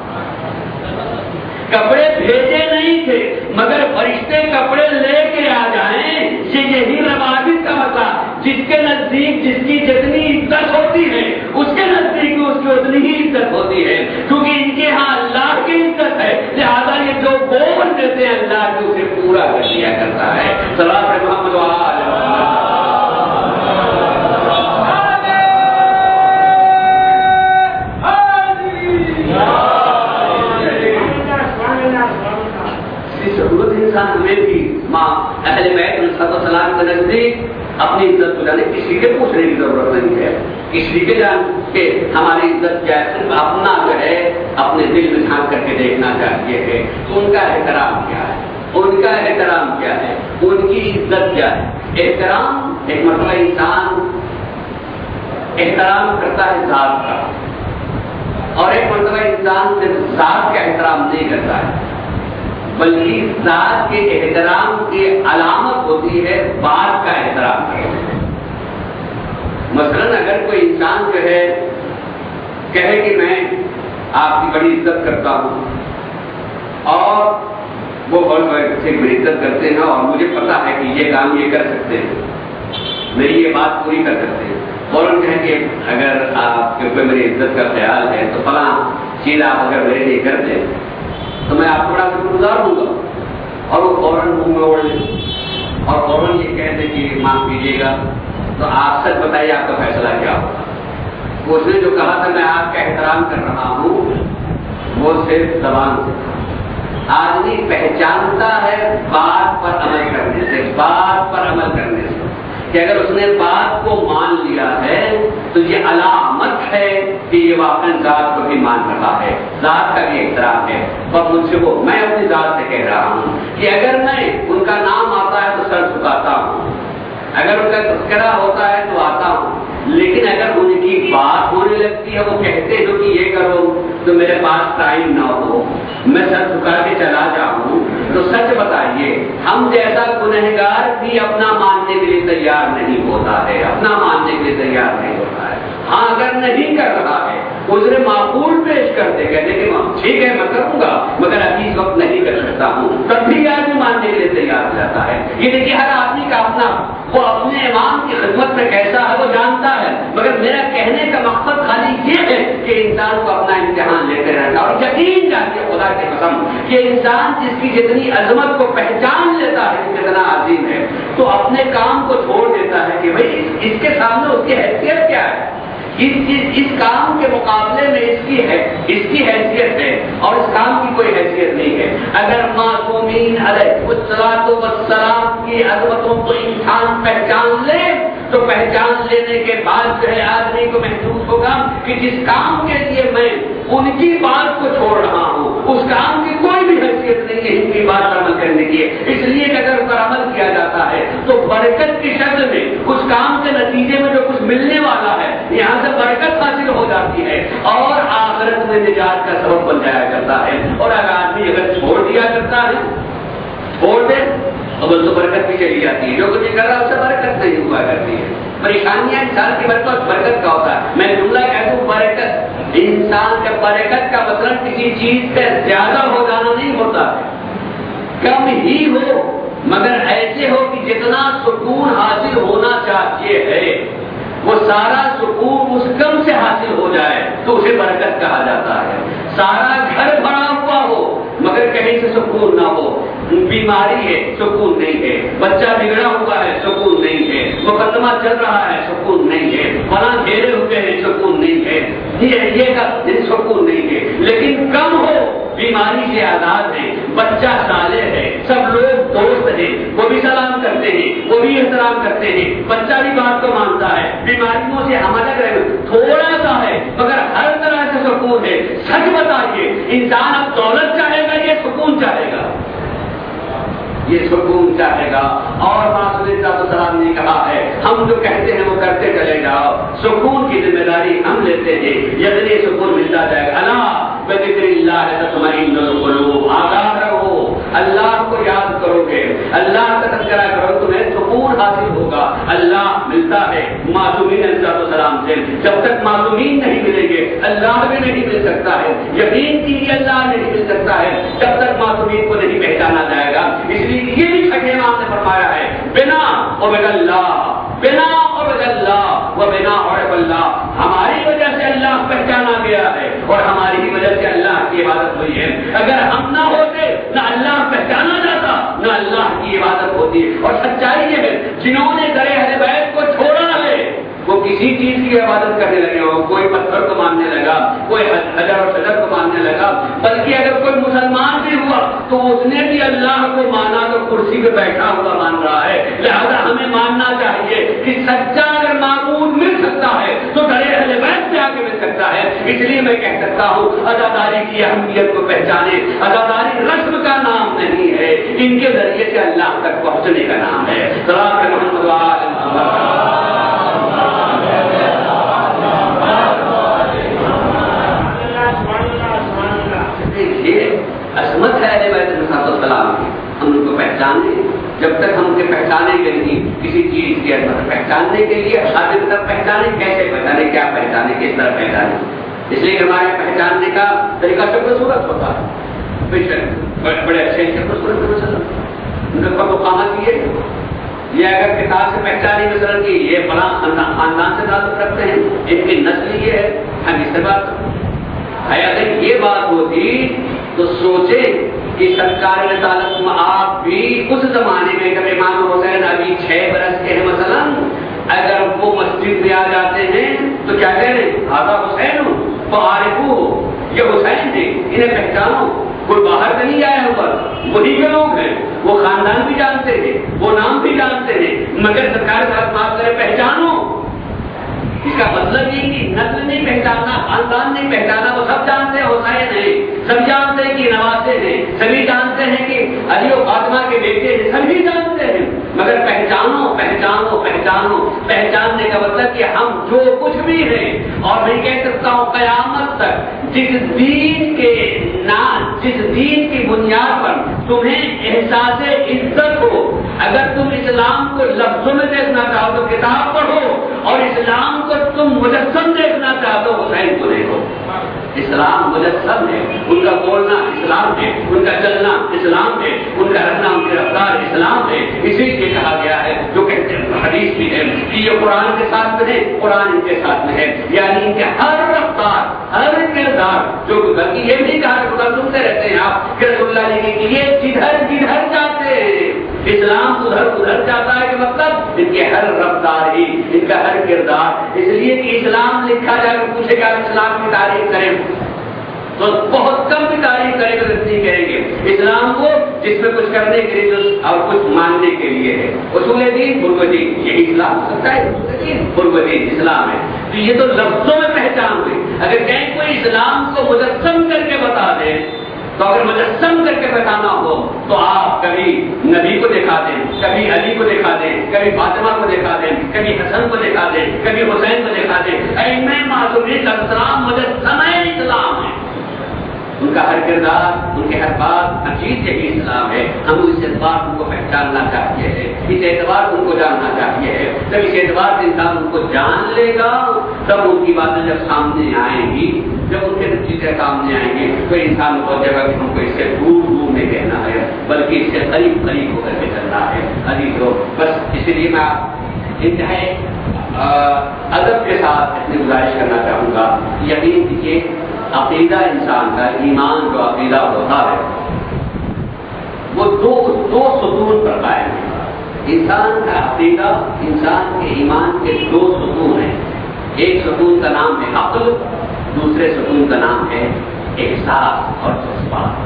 کپڑے بھیجے نہیں تھے مگر فرشتے کپڑے لے کے آ جائیں، یہ یہی روابط کا مسئلہ، جس کے نزدیک جس کی جتنی عزت ہوتی ہے اس کے نزدیک اس کی اتنی ہی عزت ہوتی ہے، کیونکہ ان کے ہاں اللہ کی عزت ہے، لہذا یہ جو بول دیتے ہیں اللہ کی اسے پورا کر دیا کرتا ہے۔ صلاۃ محمد و آل محمد۔ ضرورت انسان ہمیں بھی ماں اہل بیت علیہ السلام کے نزدیک اپنی عزت کو جانے کسی کے پوچھنے کی ضرورت نہیں ہے، کسی کے جان کے ہماری عزت کیا ہے، صرف اپنا جو ہے اپنے دل میں جھانک کر کے دیکھنا چاہیے ہے کہ ان کا احترام کیا ہے، ان کا احترام کیا ہے، ان کی عزت کیا ہے۔ احترام ایک مرتبہ انسان احترام کرتا ہے ذات کا، اور ایک مرتبہ انسان صرف ذات کا احترام نہیں کرتا ہے بلکہ ذات کے احترام کی علامت ہوتی ہے بات کا احترام کرنا۔ مثلاً اگر کوئی انسان جو ہے کہے کہ میں آپ کی بڑی عزت کرتا ہوں اور وہ بہت بڑے سے میری عزت کرتے ہیں اور مجھے پتا ہے کہ یہ کام یہ کر سکتے ہیں، میری یہ بات پوری کر سکتے ہیں، فوراً کہیں کہ اگر آپ کے اوپر میری عزت کا خیال ہے تو فلاں چیز آپ اگر میرے لیے کر دیں تو میں آپ کو بڑا شکر گزار ہوں گا، اور وہ فوراً منہ میں اوڑھ لیں اور فوراً یہ کہہ دیں کہ معاف کیجیے گا، تو آپ سچ بتائیے آپ کا فیصلہ کیا ہوگا؟ اس نے جو کہا تھا میں آپ کا احترام کر رہا ہوں وہ صرف زبان سے تھا۔ آدمی پہچانتا ہے بات پر عمل کرنے سے، بات پر عمل کرنے سے، کہ اگر اس نے بات کو مان لیا ہے تو یہ علامت ہے کہ یہ واقعی ذات کو بھی مان رہا ہے، ذات کا بھی احترام ہے۔ اور مجھ سے وہ میں اپنی ذات سے کہہ رہا ہوں کہ اگر میں ان کا نام آتا ہے تو سر جھکاتا ہوں، اگر ان کا تذکرہ ہوتا ہے تو آتا ہوں، لیکن اگر ان کی بات ہونے لگتی ہے وہ کہتے ہیں کہ یہ کرو تو میرے پاس ٹائم نہ ہو، میں سر جھکا کے چلا جاؤں، تو سچ بتائیے ہم جیسا گنہگار بھی اپنا ماننے کے لیے تیار نہیں ہوتا ہے، اپنا ماننے کے لیے تیار نہیں ہوتا ہے۔ ہاں اگر نہیں کر رہا ہے عذر معقول پیش کرتے کہتے کہ ٹھیک ہے میں کروں گا مگر ابھی اس وقت نہیں کر سکتا ہوں، تب بھی آدمی ماننے کے لیے تیار ہو جاتا ہے۔ یہ دیکھیے ہر آدمی کا اپنا، وہ اپنے امام کی خدمت میں کیسا ہے وہ جانتا ہے، مگر میرا کہنے کا مقصد خالی یہ ہے کہ انسان کو اپنا امتحان لیتے رہنا، اور یقین جانتے خدا کی قسم کہ انسان جس کی جتنی عظمت کو پہچان لیتا ہے کتنا عظیم ہے تو اپنے کام کو چھوڑ دیتا ہے کہ بھائی اس کے سامنے اس کی حیثیت کیا ہے، اس, اس, اس کام کے مقابلے میں اس کی ہے اس کی حیثیت ہے اور اس کام کی کوئی حیثیت نہیں ہے. اگر معصومین علیہ الصلوۃ والسلام کی عظمتوں کو انسان پہچان لے تو پہچان لینے کے بعد جو ہے آدمی کو محسوس ہوگا کہ جس کام کے لیے میں ان کی بات کو چھوڑ رہا ہوں اس کام کی کوئی بھی حیثیت نہیں ہے ان کی بات پر عمل کرنے کی. اس لیے کہ اگر پر عمل کیا جاتا ہے تو برکت کی شکل میں اس کام کے نتیجے میں جو کچھ ملنے والا ہے یہاں سے برکت حاصل ہو جاتی ہے اور آخرت میں نجات کا سبب بن جایا کرتا ہے. اور اگر آدمی اگر چھوڑ دیا کرتا ہے چھوڑ دے تو برکت بھی چلی جاتی ہے. جو کچھ کر رہا ہے اس سے برکت نہیں ہوا کرتی ہے. پریشانیاں انسان کی برکت برکت کا ہوتا ہے. میں جملہ کہہ دوں برکت انسان کا برکت کا مطلب کسی چیز کا زیادہ ہو جانا نہیں ہوتا, کم ہی ہو مگر ایسے ہو کہ جتنا سکون حاصل ہونا چاہیے ہے وہ سارا سکون اس کم سے حاصل ہو جائے تو اسے برکت کہا جاتا ہے. سارا گھر بھرا ہوا ہو مگر کہیں سے سکون نہ ہو, بیماری ہے سکون نہیں ہے, بچہ بگڑا ہوا ہے سکون نہیں ہے, مقدمہ چل رہا ہے سکون نہیں ہے, فلاں گھیرے ہوئے ہیں سکون نہیں ہے, یہ یہ کا سکون نہیں ہے. لیکن کم ہو بیماری سے آزاد ہے, بچہ صالح ہے, سب لوگ دوست ہیں, وہ بھی سلام کرتے ہیں, وہ بھی احترام کرتے ہیں, بچہ بھی بات کو مانتا ہے, بیماریوں سے ہم الگ رہے تھوڑا سا ہے مگر ہر طرح سے سکون ہے. سچ بتائیے انسان اب دولت چاہے گا یہ سکون چاہے گا یہ سکون چاہے گا. اور معصوم السلام نے کہا ہے ہم جو کہتے ہیں وہ کرتے چلے جاؤ, سکون کی ذمہ داری ہم لیتے ہیں, یقینی سکون ملتا جائے گا. اللہ بذکر اللہ تطمئن القلوب, آگاہ رہو اللہ کو یاد کرو گے, اللہ کا تذکرہ کرو تمہیں سکون حاصل ہوگا. اللہ ملتا ہے معصومین علیہ السلام سے, جب تک معصومین نہیں ملیں گے اللہ بھی نہیں مل سکتا ہے. یقین کیجیے اللہ نہیں مل سکتا ہے جب تک معصومین کو نہیں پہچانا جائے گا. اس لیے یہ بھی چھٹے امام نے فرمایا ہے بنا عبد اللہ بنا عبد اللہ و بنا عرف اللہ, ہماری وجہ سے اللہ پہچانا گیا ہے اور ہماری وجہ سے اللہ کی عبادت ہوئی ہے. اگر ہم نہ ہوتے نہ اللہ پہچانا جاتا نہ اللہ کی عبادت ہوتی. اور سچائی یہ ہے جنہوں نے در اہل بیت کو چھوڑا ہے وہ کسی چیز کی عبادت کرنے لگے ہو, کوئی پتھر کو ماننے لگا, کوئی حجر اور شجر کو ماننے لگا, بلکہ اگر کوئی مسلمان بھی ہوا تو اس نے بھی اللہ کو مانا تو کرسی پہ بیٹھا ہوا مان رہا ہے. لہذا ہمیں ماننا چاہیے کہ سچا اگر معبود مل سکتا ہے تو در اہل بیت سے آگے مل سکتا ہے. اس لیے میں کہہ سکتا ہوں عزاداری کی اہمیت کو پہچانے. عزاداری رسم کا نام نہیں ہے, ان کے ذریعے سے اللہ تک پہنچنے کا نام ہے. صلاۃ محمد و آل محمد. عظمت ہے اہل بیت علیہ السلام کی, ہم ان کو پہچانے. جب تک ہم انہیں پہچانے کے لیے کسی چیز کی عظمت پہچاننے کے لیے حاضر تک پہچانے, کیسے پہچانے, کیا پہچانے, کس طرح پہچانے. اس لیے کہ ہمارے پہچاننے کا طریقہ شکل صورت ہوتا ہے. بے شک بڑے اچھے شکل صورت ان کا مقامات یہ یہ اگر کتاب سے پہچانی مثلا کہ یہ فلاں خاندان سے تعلق رکھتے ہیں, ان کی نسل یہ ہے, ہم اس سے بات کرتے ہیں. اگر یہ بات ہوتی تو سوچے کہ سرکار نے تعلق آپ بھی اس زمانے میں جب امام حسین ابھی چھ برس کے ہیں مثلا, اگر وہ مسجد میں آ جاتے ہیں تو کیا کہہ رہے ہیں آقا حسین ہو تو عارفو ہو, یہ حسین تھے انہیں پہچانو. کوئی باہر سے نہیں آیا ہوگا, وہی کے لوگ ہیں, وہ خاندان بھی جانتے ہیں, وہ نام بھی جانتے ہیں, مگر سرکار صاحب معاف کرے پہچانو. اس کا مطلب یہ کہ نسل نہیں پہچانا, خاندان نہیں پہچانا, وہ سب جانتے ہیں حسین ہیں, سب جانتے ہیں کہ نواسے ہیں, سبھی جانتے ہیں کہ علی و فاطمہ کے بیٹے ہیں, سبھی جانتے ہیں, مگر پہچانو پہچانو پہچانو. پہچاننے کا مطلب کہ ہم جو کچھ بھی ہیں, اور میں کہہ سکتا ہوں قیامت تک جس دین کے نام جس دین کی بنیاد پر تمہیں احساس عزت ہو, اگر تم اسلام کو لفظوں میں دیکھنا چاہو تو کتاب پڑھو, اور اسلام کو تم مجسم دیکھنا چاہتے ہو حسین کو دیکھو. اسلام مجسم ہے, ان کا بولنا اسلام ہے, ان کا چلنا اسلام ہے, ان کا رہنا ان کی رفتار اسلام ہے. اسی لیے کہا گیا ہے جو کہتے ہیں حدیث بھی ہے کہ یہ قرآن کے ساتھ میں ہے, قرآن ان کے ساتھ میں ہے, یعنی ان کے ہر رفتار ہر کردار جو بلکہ یہ بھی کہا خدا سنتے رہتے ہیں آپ کہ رسول اللہ علیہ کہ یہ جدھر جدھر جاتے ہیں اسلام ادھر ادھر جاتا ہے کہ مطلب ان کی ہر رفتار ہی، ان کا ہر کردار، اس لیے کہ اسلام لکھا جائے تو پوچھے کہ آپ اسلام کی تعریف کریں تو بہت کم کی تعریف کریں گے، نہیں کریں گے اسلام کو جس میں کچھ کرنے کے لیے اور کچھ ماننے کے لیے ہے۔ اصول دین فرق دین، یہی اسلام ہو سکتا ہے، اصول دین فرق دین اسلام ہے۔ تو یہ تو لفظوں میں پہچان ہوئی۔ اگر کہیں کوئی اسلام کو مجسم کر کے بتا دے تو اگر مجسم کر کے بتانا ہو تو آپ کبھی نبی کو دکھا دیں، کبھی علی کو دکھا دیں، کبھی فاطمہ کو دکھا دیں، کبھی حسن کو دکھا دیں، کبھی حسین کو دکھا دیں، ائمہ معصومین کا اسلام مجسمہ اسلام ہے۔ ان کا ہر کردار، ان کے ہر بات عجیب یہی اسلام ہے۔ ہم اس اعتبار ان کو پہچاننا چاہیے ہے، اس اعتبار ان کو جاننا چاہیے ہے۔ جب اس اعتبار سے انسان ان کو جان لے گا تب ان کی باتیں جب سامنے آئیں گی، جب ان کے نتیجے سامنے آئیں گے تو انسان کو جگہ کہ ہم کو اس سے دور دور نہیں کہنا ہے بلکہ اس سے قریب قریب ہو کر کے چلنا ہے۔ عزیز لوگ، بس اسی لیے میں انتہائی ادب کے ساتھ اتنی گزارش کرنا چاہوں گا، یقین کیجیے عقیدہ انسان کا، ایمان جو عقیدہ ہوتا ہے وہ دو دو ستون پر قائم ہے۔ انسان کا عقیدہ، انسان کے ایمان کے دو ستون ہیں۔ ایک ستون کا نام ہے عقل، دوسرے ستون کا نام ہے احساس اور جذبات۔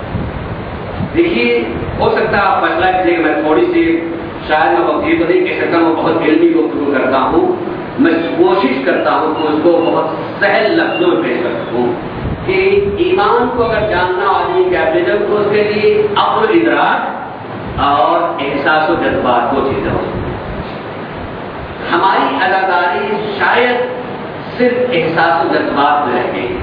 دیکھیے، ہو سکتا ہے آپ فیصلہ کیجیے کہ میں تھوڑی سی شاید میں وقت تو نہیں کہہ سکتا، میں بہت علمی گفتگو کرتا ہوں، میں کوشش کرتا ہوں کہ اس کو بہت سہل لفظوں میں پیش کر سکوں کہ ایمان کو اگر جاننا آدمی کیا جب تو اس کے لیے عقل، ادراک اور احساس و جذبات دو چیزیں ہوتی ہیں۔ ہماری اداکاری شاید صرف احساس و جذبات میں رہ گئی،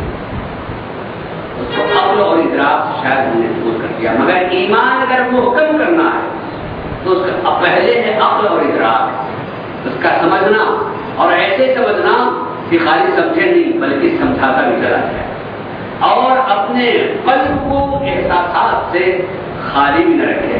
اس کو عقل اور ادراک سے شاید ہم نے دور کر دیا، مگر ایمان اگر محکم کرنا ہے تو اس کا پہلے ہے عقل اور ادراک، اس کا سمجھنا، اور ایسے سمجھنا کہ خالی سمجھے نہیں بلکہ سمجھاتا بھی چلا جائے، اور اپنے قلب کو احساسات سے خالی بھی نہ رکھے۔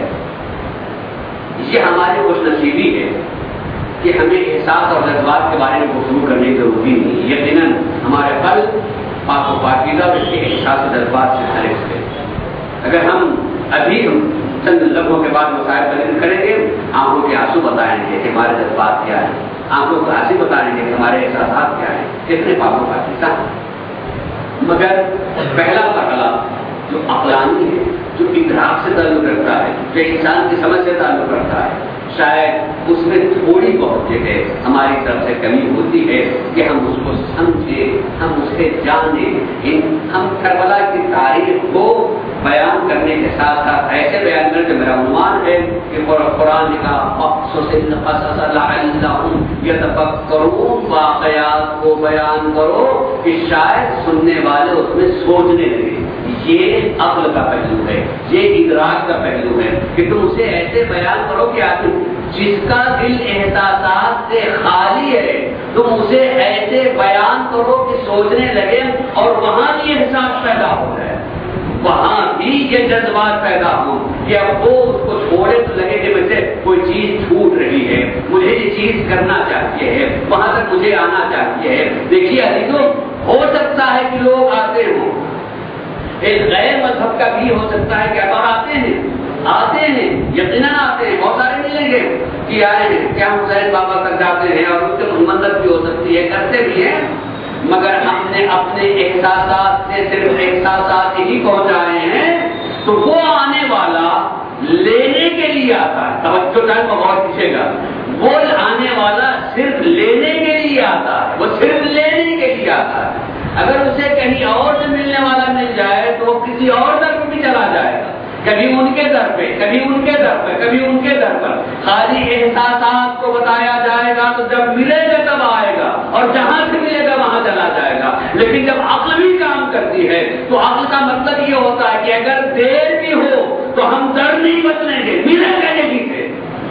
یہ ہماری خوش نصیبی ہے کہ ہمیں احساس اور جذبات کے بارے میں گفتگو کرنے کی ضرورت نہیں۔ یقیناً ہمارے قلب پاک و پاکیزہ اس کے احساس و جذبات سے خالص ہے۔ اگر ہم ابھی ہم چند لمحوں کے بعد مسائل بیان کریں گے، آنکھوں کے آنسو بتائیں گے کہ ہمارے جذبات کیا ہیں، آنکھوں کے آنسو بتائیں گے کہ ہمارے احساسات کیا ہیں، کتنے پاک و پاکیزہ ہیں۔ مگر پہلا مرحلہ جو عقلانی ہے، جو ادراک سے تعلق رکھتا ہے، جو انسان کی سمجھ سے تعلق رکھتا ہے، شاید اس میں تھوڑی بہت جو ہے ہماری طرف سے کمی ہوتی ہے کہ ہم اس کو سمجھیں، ہم اسے جانیں، ہم کربلا کی تاریخ کو بیان کرنے کے ساتھ ساتھ ایسے بیان کریں کہ میرا عنوان ہے کہ قرآن کا مقصد القصص لعلہم یتفکرون، واقعات کو بیان کرو کہ شاید سننے والے اس میں سوچنے لگے۔ یہ عقل کا پہلو ہے، یہ ادراک کا پہلو ہے کہ تم اسے ایسے بیان کرو کہ آدمی جس کا دل احساسات سے خالی ہے تم اسے ایسے بیان کرو کہ سوچنے لگے، اور وہاں بھی احساس پیدا ہو جائے، وہاں بھی یہ جذبات پیدا ہوں کہ اب وہ اس کو چھوڑے تو لگے کہ مجھ سے کوئی چیز چھوٹ رہی ہے، مجھے یہ چیز کرنا چاہیے ہے، وہاں تک مجھے آنا چاہیے ہے۔ دیکھیے عزیزو، ہو سکتا ہے کہ لوگ آتے ہوں، ایک غیر مذہب کا بھی ہو سکتا ہے کہ اب آتے ہیں آتے ہیں یقیناً آتے ہیں، بہت سارے ملیں گے کہ آئے ہیں کیا ہم حسین بابا تک جاتے ہیں اور اس سے مدد بھی ہو سکتی ہے، کرتے بھی ہیں، مگر ہم نے اپنے احساسات سے صرف احساسات ہی پہنچائے ہیں تو وہ آنے والا لینے کے لیے آتا ہے۔ توجہ ٹائم کو غور کیجیے گا، وہ آنے والا صرف لینے کے لیے آتا ہے، وہ صرف لینے کے لیے آتا ہے۔ اگر اسے کہیں اور سے ملنے والا مل جائے تو وہ کسی اور در پر بھی چلا جائے گا، کبھی ان کے در پہ، کبھی ان کے در پہ، کبھی ان کے در پر۔ خالی احساسات کو بتایا جائے گا تو جب ملے گا تب آئے گا، اور جہاں سے ملے گا وہاں چلا جائے گا۔ لیکن جب عقل بھی کام کرتی ہے تو عقل کا مطلب یہ ہوتا ہے کہ اگر دیر بھی ہو تو ہم در نہیں بدلیں گے، ملے گا یہیں سے،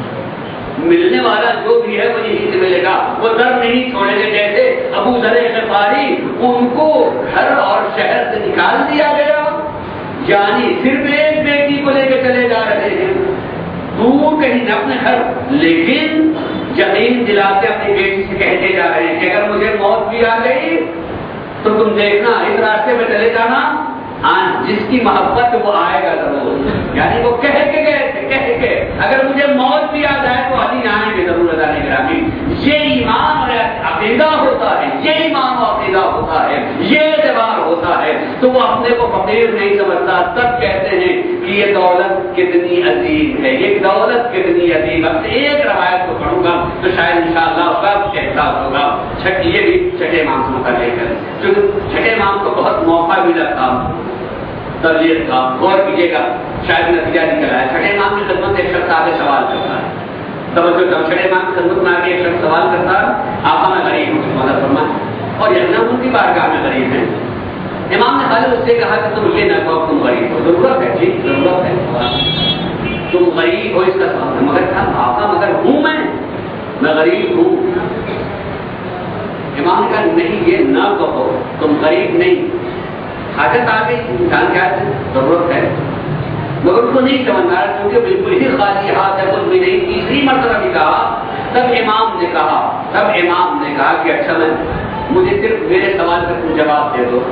ملنے والا جو بھی ہے وہ یہیں سے ملے گا، وہ در نہیں چھوڑیں گے۔ جیسے ابو ذر غفاری، ان کو گھر اور شہر سے نکال دیا گیا، یعنی صرف ایک بیٹی کو لے کے چلے جا رہے ہیں دور کہیں اپنے گھر، لیکن یقین دلاتے اپنی بیٹی سے کہتے جا رہے ہیں کہ اگر مجھے موت بھی آ گئی تو تم دیکھنا اس راستے میں چلے جانا، ہاں جس کی محبت وہ آئے گا ضرور۔ یعنی وہ کہہ کے گئے تھے، کہہ کے اگر مجھے موت بھی آ جائے تو علی آئیں بزرگان گرامی، یہ ایمان اور عقیدہ ہوتا ہے، یہ ایمان و عقیدہ ہوتا ہے، یہ اعتبار ہوتا ہے تو وہ اپنے کو فقیر نہیں سمجھتا. تب کہتے ہیں کہ یہ دولت کتنی عظیم ہے، یہ دولت کتنی عظیم ہے. ایک روایت کو پڑھوں گا تو شاید انشاءاللہ سب احساس ہوگا. چھٹی یہ بھی چھٹے امام سے متعلق ہے، کیونکہ چھٹے امام کو بہت موقع ملا تھا تبلیغ کا. غور کیجیے گا شاید نتیجہ نکل آیا. چھٹے امام کی خدمت ایک شخص آگے سوال کرتا ہے، توجہ کرو، چھٹے امام کی خدمت میں آگے ایک شخص سوال کرتا ہے، آقا میں غریب ہوں مدد فرمائیں، اور یقیناً ان کی بارگاہ میں غریب ہیں. امام نے خالی اس سے کہا کہ تم یہ نہ کہو تم غریب ہو، ضرورت ہے، ٹھیک ضرورت ہے، تم غریب ہو اس کا سوال ہے، مگر کہا آقا مگر ہوں میں میں غریب ہوں. امام نے کہا نہیں یہ نہ کہو، تم غریب نہیں، حاجت آ گئی، انسان کیا ہے ضرورت ہے، مگر اس کو نہیں سمجھنا کیونکہ بالکل ہی خالی ہاتھ ہے، کچھ بھی نہیں. تیسری مرتبہ بھی کہا، تب امام نے کہا تب امام نے کہا کہ اچھا میں مجھے صرف میرے سوال کا تم جواب دے دو.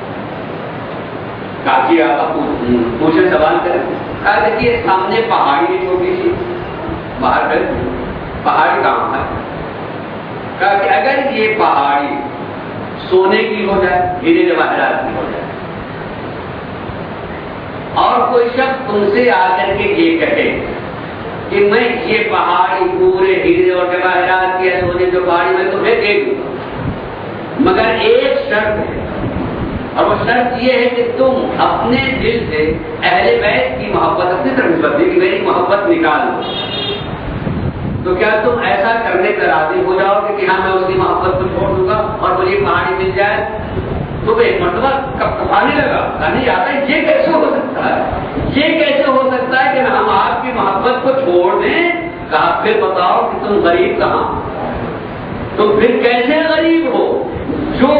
کافی آپ پوچھے سوال کریں. کہا دیکھیے سامنے پہاڑی چھوٹی سی باہر کر پہاڑی کہاں ہے؟ کہا کہ اگر یہ پہاڑی سونے کی ہو جائے، ہیرے جواہرات کی ہو جائے، اور کوئی شخص تم سے آ کر کے یہ کہے کہ میں یہ پہاڑی پورے ہیرے اور جواہرات کی ہے، سونے جو پہاڑی میں تمہیں دے دوں، مگر ایک شرط ہے، اور وہ شرط یہ ہے کہ تم اپنے دل سے اہل بیت کی محبت اپنی طرف نسبت دی کہ میری محبت نکال دو. تو کیا تم ایسا کرنے پر راضی ہو جاؤ کہ ہاں میں اس کی محبت کو چھوڑ دوں گا اور مجھے پہاڑی مل جائے؟ تو ایک مرتبہ کب کپانے لگا، نہیں آتا یہ کیسے ہو سکتا ہے، یہ کیسے ہو سکتا ہے کہ ہم آپ کی محبت کو چھوڑ دیں؟ کہا پھر بتاؤ کہ تم غریب کہاں، تو پھر کیسے غریب ہو جو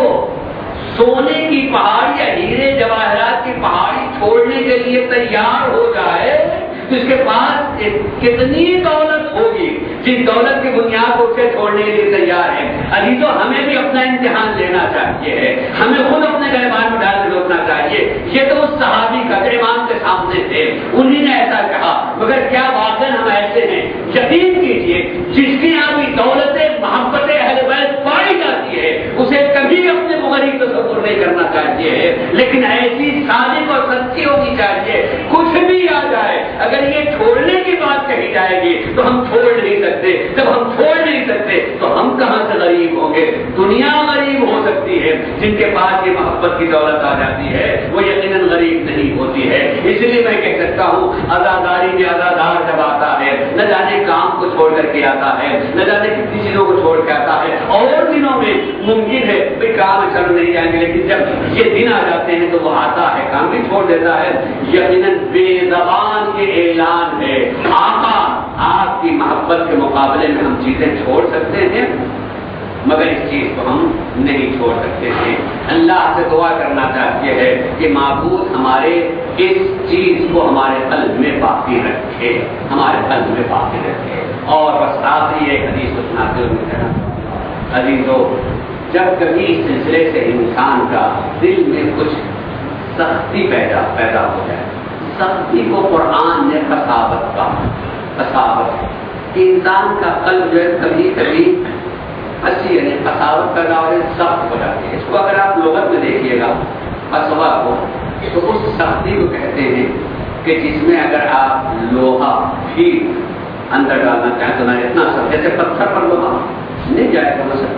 سونے کی پہاڑی یا ہیرے جواہرات کی پہاڑی چھوڑنے کے لیے تیار ہو جائے؟ تو اس کے پاس کتنی دولت ہوگی جس دولت کی بنیاد کو اسے چھوڑنے کے لیے تیار ہے. عزیزو ہمیں بھی اپنا امتحان لینا چاہیے، ہمیں خود اپنے گریبان میں ڈال کے روکنا چاہیے. یہ تو اس صحابی کا امام کے سامنے تھے، انہی نے ایسا کہا، مگر کیا واقعا ہم ایسے ہیں؟ یقین کیجیے جس کی یہاں بھی دولت محبت اہل بیت پائی جاتی ہے اسے کبھی اپنے غریب تصور نہیں کرنا چاہیے، لیکن ایسی صادق اور سچی ہونی چاہیے. کچھ بھی آ جائے اگر یہ چھوڑنے کی بات کہی جائے گی تو ہم چھوڑ نہیں سکتے. جب ہم چھوڑ نہیں سکتے تو ہم کہاں سے غریب ہوں گے؟ دنیا غریب ہو سکتی ہے، جن کے پاس یہ محبت کی دولت آ جاتی ہے وہ یقیناً غریب نہیں ہوتی ہے. اس لیے میں کہہ سکتا ہوں عزاداری میں عزادار جب آتا ہے نہ جانے کام کو چھوڑ کر کے آتا ہے، نہ جانے کتنی چیزوں کو چھوڑ کے آتا ہے. اور دنوں میں ممکن ہے بھائی کام چل نہیں جائیں گے، لیکن جب یہ دن آ جاتے ہیں تو وہ آتا ہے، کام بھی چھوڑ دیتا ہے. یقیناً بے زبان کے اعلان ہے، آقا آپ کی محبت کے مقابلے میں ہم چیزیں چھوڑ سکتے ہیں مگر اس چیز کو ہم نہیں چھوڑ سکتے تھے. اللہ سے دعا کرنا چاہتے ہیں کہ معبود ہمارے اس چیز کو ہمارے قلب میں باقی رکھے، ہمارے قلب میں باقی رکھے. اور بس آخری ایک حدیث کو سناتے ہوئے کہنا عزیزو، جب کبھی اس سلسلے سے انسان کا دل میں کچھ سختی پیدا پیدا ہو جائے، سختی کو قرآن نے قساوت کا قساوت کہ انسان کا قلب جو ہے کبھی کبھی اچھی یعنی قساوت پیدا ہو جائے، سخت ہو جاتی ہے. اس کو اگر آپ لغت میں دیکھیے گا قسوہ کو تو اس سختی کو کہتے ہیں کہ جس میں اگر آپ لوہا بھی اندر ڈالنا چاہیں تو نہ اتنا سخت، جیسے پتھر پر لوہا نہیں جائے گا مثلا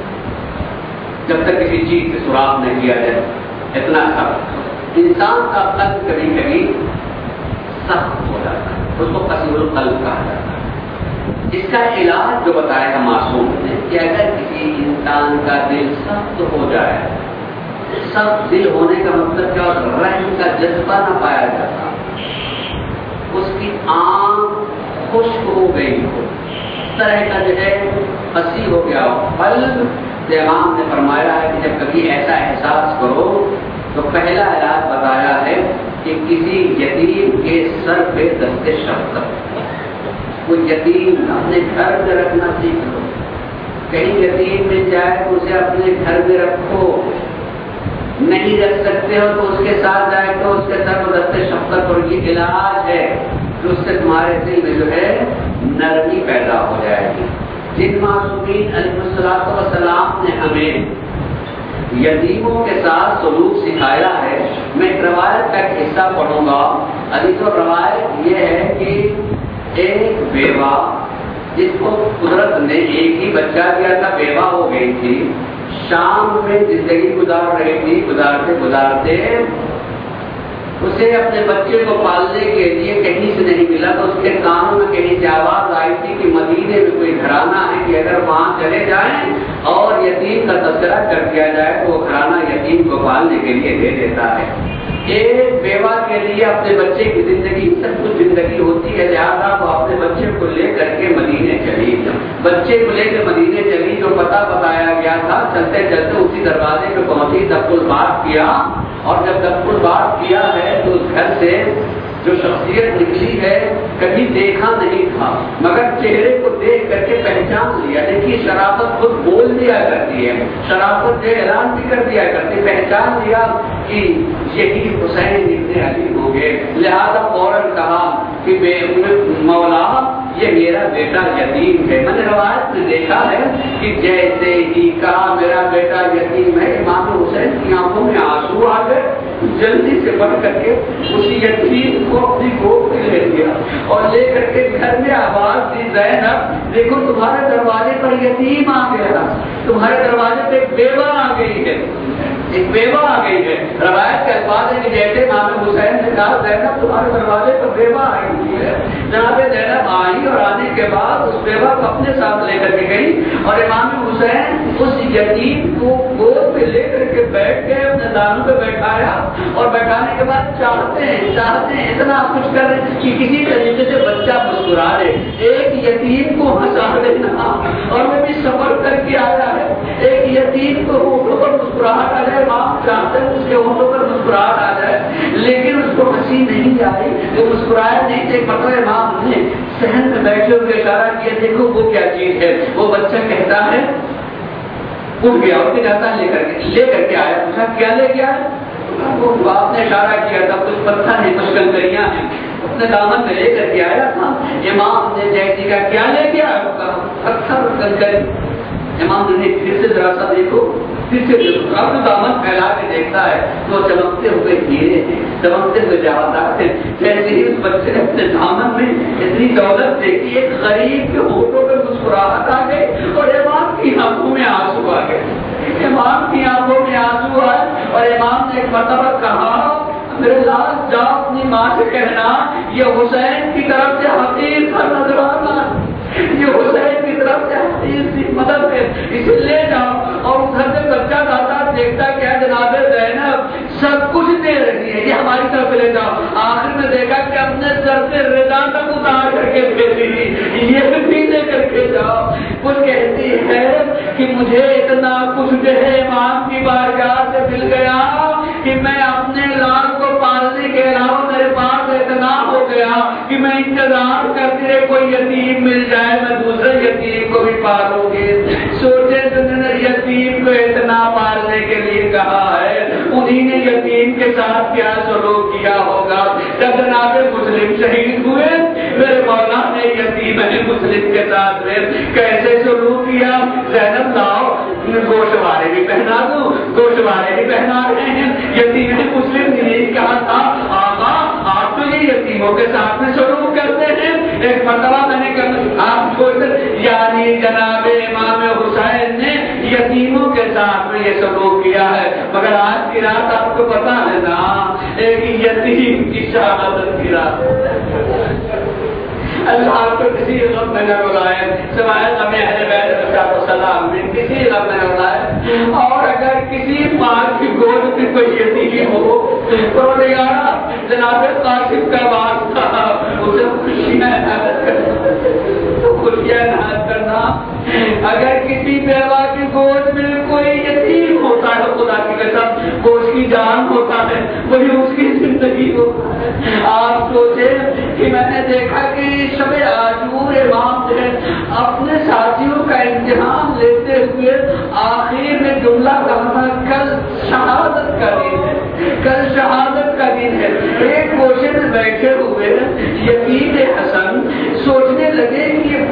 جب تک کسی چیز سے سوراخ نہیں کیا جائے، اتنا سخت. انسان کا قلب کبھی کبھی سخت ہو جاتا ہے، اس کو قسیل القلب کہا جاتا ہے. اس کا علاج جو بتایا ہے معصوم نے کہ اگر کسی انسان کا دل سخت ہو جائے، سخت دل ہونے کا مطلب کیا، رحم کا جذبہ نہ پایا جاتا، اس کی آنکھ خشک ہو گئی ہو، اس طرح کا جو ہے پسی ہو گیا ہو. قلب امام نے فرمایا ہے کہ جب کبھی ایسا احساس کرو تو پہلا علاج بتایا ہے کہ کسی یتیم کے سر پہ دست شفقت، وہ یتیم اپنے گھر میں رکھنا سیکھ لو. کہیں یتیم مل جائے تو اسے اپنے گھر میں رکھو، نہیں رکھ سکتے ہو تو اس کے ساتھ جائے تو اس کے سر پہ دست شفقت. اور یہ علاج ہے جو اس سے تمہارے دل میں جو ہے نرمی پیدا ہو جائے گی. جن معصومین علیہ الصلوۃ والسلام نے ہمیں یتیموں کے ساتھ سلوک سکھایا ہے، میں روایت کا ایک حصہ پڑھوں گا. حدیث و روایت یہ ہے کہ ایک بیوہ جس کو قدرت نے ایک ہی بچہ دیا تھا، بیوہ ہو گئی تھی، شام میں زندگی گزار رہی تھی. گزارتے گزارتے اسے اپنے بچے کو پالنے کے لیے کہیں سے نہیں ملا، تو اس کے کانوں میں کہیں سے آواز آئی تھی کہ مدینے میں کوئی گھرانہ ہے کہ اگر وہاں چلے جائیں اور یتیم کا تذکرہ کر دیا جائے تو وہ گھرانہ یتیم کو پالنے کے لیے دے دیتا ہے. ایک بیوہ کے لیے اپنے بچے کی زندگی سب کچھ زندگی ہوتی ہے، لہٰذا وہ اپنے بچے کو لے کر کے مدینے چلی. بچے کو لے کے مدینے چلی، جو پتہ بتایا گیا تھا، چلتے چلتے اسی دروازے پہ پہنچی، دف الباب کیا، اور جب دف الباب کیا ہے تو اس گھر سے جو شخصیت نکلی ہے کبھی دیکھا نہیں تھا، مگر چہرے کو دیکھ کر کے پہچان لیا. دیکھیے شرافت خود بول دیا کرتی ہے، شرافت جو اعلان بھی کر دیا کرتی، پہچان لیا کہ یہی حسین ابن علی ہو گئے. لہذا فوراً کہا کہ بے مولا یہ میرا بیٹا یتیم ہے. میں نے روایت میں دیکھا ہے کہ جیسے ہی کہا میرا بیٹا یتیم ہے، امام حسین کی آنکھوں میں آنسو آ گئے. جلدی سے بڑھ کر کے اسی یتیم کو اپنی گود میں لے لیا اور لے کر کے گھر میں آواز دی، زینب دیکھو تمہارے دروازے پر یتیم آ گیا، تمہارے دروازے پہ ایک بیوہ آ گئی ہے، ایک بیوہ آ گئی ہے. روایت کے الفاظ ہے کہ جیسے امام حسین نے کہا زینب تمہارے دروازے پر بیوہ آئی ہوئی ہے، جناب زینب آئی اور آنے کے بعد اس بیوہ کو اپنے ساتھ لے کر کے گئی اور امام حسین اس یتیم کو گود پہ لے کر کے بیٹھ گئے، اپنے دانوں پہ بیٹھایا اور بیٹھانے کے بعد چاہتے ہیں چاہتے ہیں اتنا کچھ کر کہ کسی طریقے سے بچہ مسکرا دے، ایک یتیم کو ہنسا دینا، اور وہ بھی سفر کر کے آیا ہے. ایک یتیم کو ہونٹوں پر مسکراہٹ آ جائے، ماں چاہتے ہیں اس کے ہونٹوں پر مسکراہٹ آ جائے، لیکن اس کو ہنسی نہیں آئی، وہ مسکرایا نہیں. ایک مطلب امام نے صحن میں بیٹھے ہوئے اشارہ کیا، دیکھو وہ کیا چیز ہے. وہ بچہ کہتا ہے اٹھ گیا، اٹھ کے جاتا ہے لے کر کے لے کر کے آیا. پوچھا کیا لے گیا؟ وہ باپ نے اشارہ کیا تھا کچھ پتھر ہیں، کچھ کنکریاں ہیں، اپنے دامن میں لے کر کے آیا تھا. امام نے جیسی کا کیا لے گیا؟ پتھر کنکری. امام نے پھر سے ذرا سا دیکھو، پھر سے دیکھو، اپنے دامن پھیلا کے دیکھتا ہے تو چمکتے ہوئے ہیرے ہیں، چمکتے ہوئے جواہرات ہیں. جیسے ہی اس بچے نے اپنے دامن میں اتنی دولت دیکھی، ایک غریب کے ہونٹوں پہ مسکراہٹ آ گئی اور امام کی آنکھوں میں آنسو آ گئے. امام کی آنکھوں میں آنسو آئے اور امام نے ایک مرتبہ کہا میرے لال جاؤ اپنی ماں سے کہنا یہ حسین کی طرف سے حقیر کا نظرانہ، یہ حسین کی طرف سے حقیر کی مدد ہے، اسے لے جاؤ. اور گھر سے بچہ دادا دیکھتا کیا جناب زینب سب کچھ دے رہی ہے، یہ ہماری طرف لے جاؤ. آخر میں دیکھا کہ اپنے سر سے رضا تک اتار کر کے بھیجی، یہ بھی لے کر کے جاؤ. کچھ کہتی ہے کہ مجھے اتنا کچھ جو ہے امام کی بارگاہ سے مل گیا کہ میں اپنے لال کو پالنے کے علاوہ میرے پاس اتنا ہو گیا کہ میں انتظار کرتے رہے کوئی یتیم مل جائے، میں دوسرے یتیم کو بھی پالوں گی. سوچے جنہوں نے یتیم کو اتنا پالنے کے لیے کہا ہے انہی نے یتیم کے ساتھ کیا سلوک کیا ہوگا. جب جناب مسلم شہید ہوئے میرے مولا نے یتیم مسلم کے ساتھ میں کیسے سلوک کیا. زینب لاؤ گوشوارے بھی پہنا دو، گوشوارے بھی پہنا رہے ہیں. یتیم مسلم نے یہی کہا تھا آقا آپ تو یہ یتیموں کے ساتھ میں سلوک کرتے ہیں. ایک مرتبہ میں نے کہا آپ کو یعنی جناب امام حسین نے یتیموں کے ساتھ میں یہ سلوک کیا ہے. مگر آج کی رات آپ کو پتا ہے نا ایک یتیم کی شہادت کی رات. اللہ کو کسی غم میں نہ رلائے سوائے غم اہل بیت و سلام میں، کسی غم میں نہ رلائے. اور اگر کسی ماں کی گود میں کوئی یتیم ہو پروردگارا جناب قاسم کا واسطہ اسے خوشیاں عنایت کرنا، خوشیاں عنایت کرنا. اگر کسی بیوہ کی گود میں کوئی یتیم ہوتا ہے خدا کی قسم وہ اس کی جان ہوتا ہے، وہی اس کی زندگی ہوتا ہے. آپ سوچیں کہ میں نے دیکھا کہ شب عاشور امام جو ہے اپنے ساتھیوں کا امتحان لیتے ہوئے آخر میں جملہ کہا کل شہادت کا دن ہے، کل شہادت کا دن ہے. ایک کوشے میں بیٹھے ہوئے یتیم حسن سوچنے لگے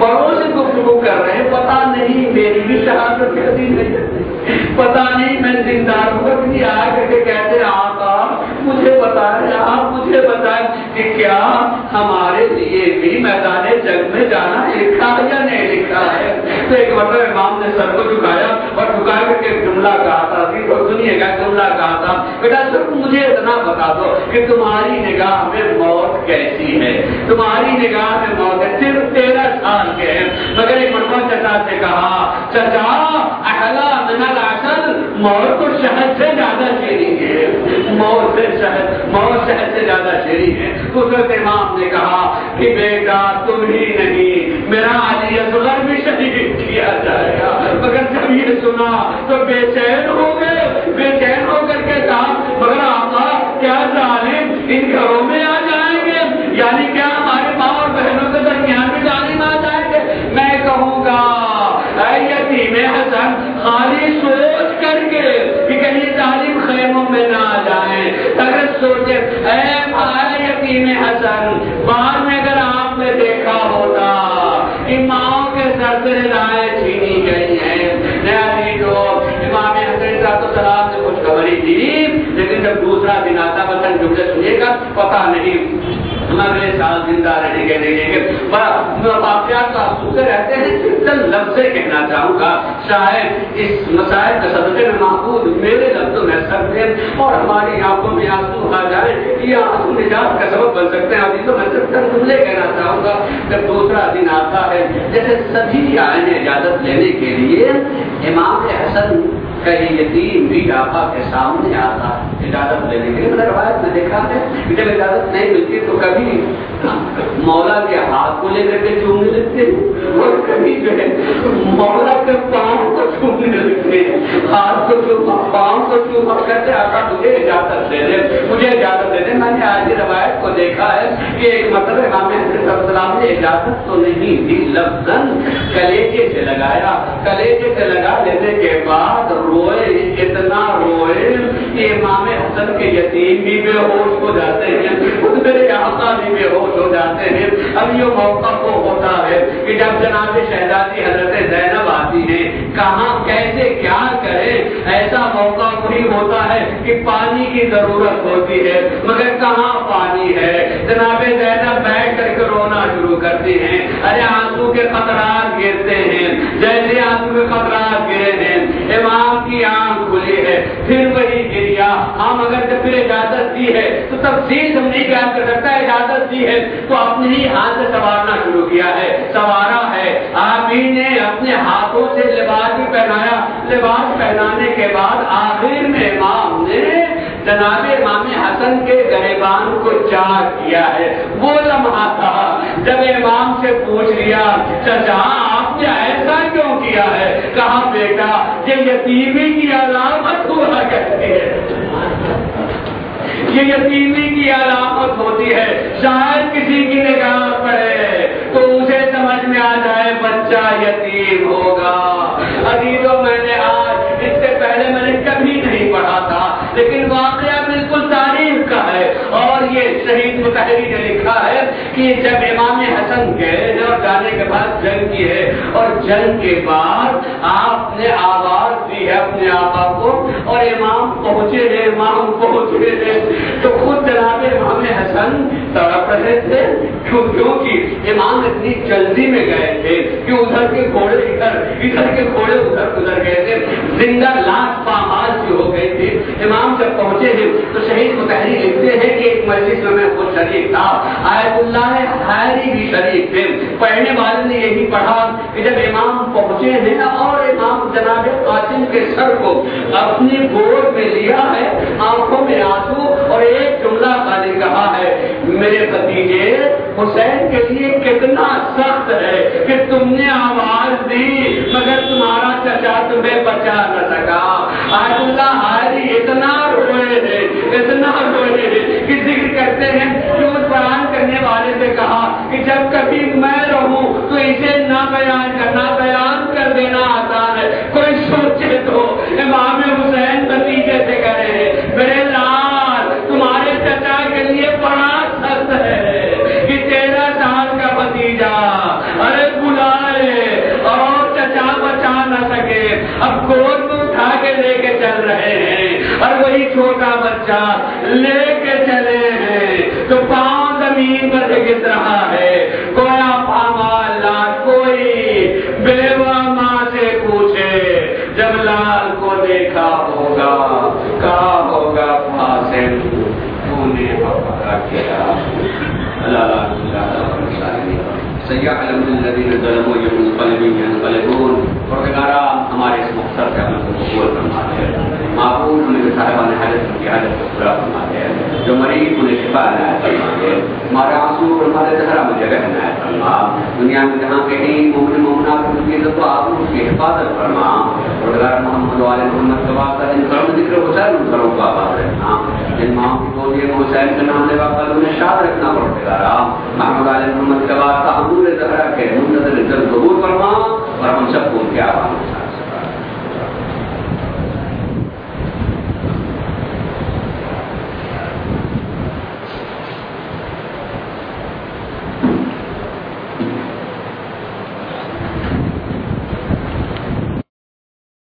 بڑوں سے گفتگو کر رہے ہیں، پتا نہیں میری بھی شہادت کبھی نہیں، پتا نہیں میں زندہ کو بھی آ کر کے کہتے آقا مجھے بتائیں، آپ مجھے بتائیں کہ کیا ہمارے لیے بھی میدان جنگ میں جانا لکھا ہے یا نہیں لکھا ہے؟ تو ایک مرتبہ امام نے سر کو جھکایا اور جھکا کر کے جملہ کہا تھا، سنیے گا جملہ کہا تھا، بیٹا سر مجھے اتنا بتا دو کہ تمہاری نگاہ میں موت کیسی ہے، تمہاری نگاہ میں موت ہے، صرف تیرہ سال کے ہیں، مگر ایک مرتبہ چچا سے کہا چچا احلا من العسل، موت تو شہد سے زیادہ شیریں ہے، موت سے شہد موت شہد سے زیادہ شیریں ہے۔ تو حضرت امام نے کہا کہ بیٹا تم ہی نہیں میرا علی اصغر بھی شہید کیا جائے گا، مگر جب یہ سنا تو بے چین ہو گئے، بے چین ہو کر کے کہا مگر آقا کیا ظالم ان گھروں میں آ جائیں گے، یعنی کیا ہمارے ماں اور بہنوں کے درمیان بھی ظالم آ جائیں گے؟ میں کہوں گا اے یتیم حسن خالی سوچ کر کے کہ کہیں ظالم خیموں میں نہ آ جائیں، اگر سوچے اے بھائی یتیم حسن بعد میں اگر آپ نے دیکھا ہوتا کہ ماؤں کے سر سے رائے چھینی گئی ہیں، جو امام حسن صاحب سلام سے کچھ خبری تھی، لیکن جب دوسرا دن آتا مثلا جملے سنیے گا پتا نہیں اگلے سال زندہ رہنے کے نہیں گے، واقعات تو آپ سنتے رہتے ہیں، چند لفظ کہنا چاہوں گا شاید اس مسائل کے صدقے میں محفوظ میرے لفظوں میں سکتے ہیں اور ہماری آنکھوں میں آنسو آ جائے، یہ آنسو نجات کا سبب بن سکتے ہیں۔ ابھی تو میں صرف چند جملے کہنا چاہوں گا۔ جب دوسرا دن آتا ہے جیسے سبھی آئے ہیں اجازت لینے کے لیے، امام حسن کا یہ یتیم بھی آقا کے سامنے آتا ہے اجازت لینے کے لیے۔ میں نے روایت میں دیکھا ہے کہ جب اجازت نہیں ملتی تو کبھی مولا کے ہاتھ کو لے کر کے چومنے لگتے ہیں اور کبھی جو ہے مولا کے پاؤں کو چومنے لگتے ہیں، ہاتھ کو چوما پاؤں کو چوما کرتے آقا مجھے اجازت دے دے مجھے اجازت دے دے۔ میں نے آج کی روایت کو دیکھا ہے کہ ایک مطلب امام حسن السلام نے اجازت تو نہیں دی، لفظاً کلیجے سے لگایا، کلیجے سے لگا لینے کے بعد روئے، اتنا روئے کہ امام حسن کے یتیم بھی بے ہوش ہو جاتے ہیں، میرے آقا بھی بے ہوش ہو جاتے ہیں۔ اب یہ موقع کو ہوتا ہے کہ جب جناب شہزادی حضرت زینب آتی ہے، کہاں کیسے کیا کرے، ایسا موقع کوئی ہوتا ہے کہ پانی کی ضرورت ہوتی ہے مگر کہاں پانی ہے، جناب زینب بیٹھ کر کے رونا شروع کرتی ہیں، ارے آنسو کے قطرات گرتے ہیں، جیسے آنسو کے قطرات گرے ہیں امام کی آنکھ کھلی ہے، پھر وہی گریا۔ ہم اگر جب پھر اجازت دی ہے تو تفصیل ہم نہیں بیان کر سکتا، اجازت دی ہے تو اپنے ہی ہاتھ سے سنوارنا شروع کیا ہے، سنوارا ہے، آپ ہی نے اپنے ہاتھوں سے لباس بھی پہنایا، لباس پہنانے کے بعد آخر میں امام نے جناب امام حسن کے گریبان کو چاک کیا ہے۔ وہ لمحہ تھا جب امام سے پوچھ لیا چچا آپ نے ایسا کیوں کیا ہے؟ کہا بیٹا یہ یتیمی کی علامت ہوا کرتی ہے، یہ یتیمی کی علامت ہوتی ہے، شاید کسی کی نگاہ پڑے تو اسے سمجھ میں آ جائے بچہ یتیم ہوگا۔ عزیزوں میں نے آج اس سے پہلے میں نے کبھی نہیں پڑھا تھا لیکن واقعہ بالکل تاریخ کا ہے اور یہ شہید مطہری نے لکھا ہے کہ جب امام حسن گئے اور جانے کے بعد جنگ کی ہے اور جنگ کے بعد آپ نے آواز دی ہے اپنے آقا کو اور امام پہنچے ہیں، امام پہنچے ہیں تو خود جناب امام حسن تڑپ رہے تھے کیونکہ امام اتنی جلدی میں گئے تھے کہ ادھر کے گھوڑے ادھر ادھر کے گھوڑے ادھر گزر گئے تھے، زندہ لاش پامال سی ہو گئی تھی۔ امام جب پہنچے ہیں تو شہید مطہری لکھتے ہیں کہ ایک مجلس میں میں خود شریک تھا، آیت اللہ حیری بھی شریک تھے، پڑھنے والے نے یہی پڑھا کہ جب امام پہنچے ہیں اور امام جناب قاسم کے سر کو اپنی گود میں لیا ہے، آنکھوں میں آنسو اور ایک جملہ خالی کہا ہے میرے بھتیجے حسین کے لیے کتنا سخت ہے کہ تم نے آواز دی مگر تمہارا چچا تمہیں بچا نہ سکا۔ آیت اللہ حیری اتنا روئے ہیں اتنا روئے ہیں کہ ذکر کرتے ہیں کہ اس بیان کرنے والے سے کہا کہ جب کبھی میں رہوں تو اسے نہ بیان کرنا، بیان کر دینا آسان ہے، کوئی سوچے تو امام حسین بھتیجے سے کرے میرے لال تمہارے چچا کے لیے بڑا سخت ہے کہ تیرہ سال کا بھتیجا ارے بلا اب گود میں اٹھا کے لے کے چل رہے ہیں اور وہی چھوٹا بچہ لے کے چلے ہیں تو پاؤں زمین پر سے گر رہا ہے. کویا پامال لال کوئی بیوہ ماں سے پوچھے جب لال کو دیکھا ہوگا کہا ہوگا فاصل تو نے ہمارا کیا. سيعلم الذين ظلموا ينقلب ينقلبون. پروردگارا ہمارے اس مقصد سے عمل کو قبول فرما دے. معقول ہمیں جو صاحبان حالت کی حالت کو پورا فرما دے. جو مریض انہیں شفا عنایت فرما دے. ہمارے آنسو اور ہمارے زہرا میں جگہ عنایت فرما. دنیا میں جہاں کہیں مومن مومنات کی عزت و آبرو اس کی حفاظت فرما. پروردگار محمد و آل محمد کے واسطے جن کرم ذکر حسین ان کرم کو آباد رکھنا. جن ماں کی گودی میں حسین کے نام لے واقع انہیں شاد رکھنا. پروردگارا محمد و آل محمد کے واسطے حضور زہرا کے منتظر عزت ظہور فرما.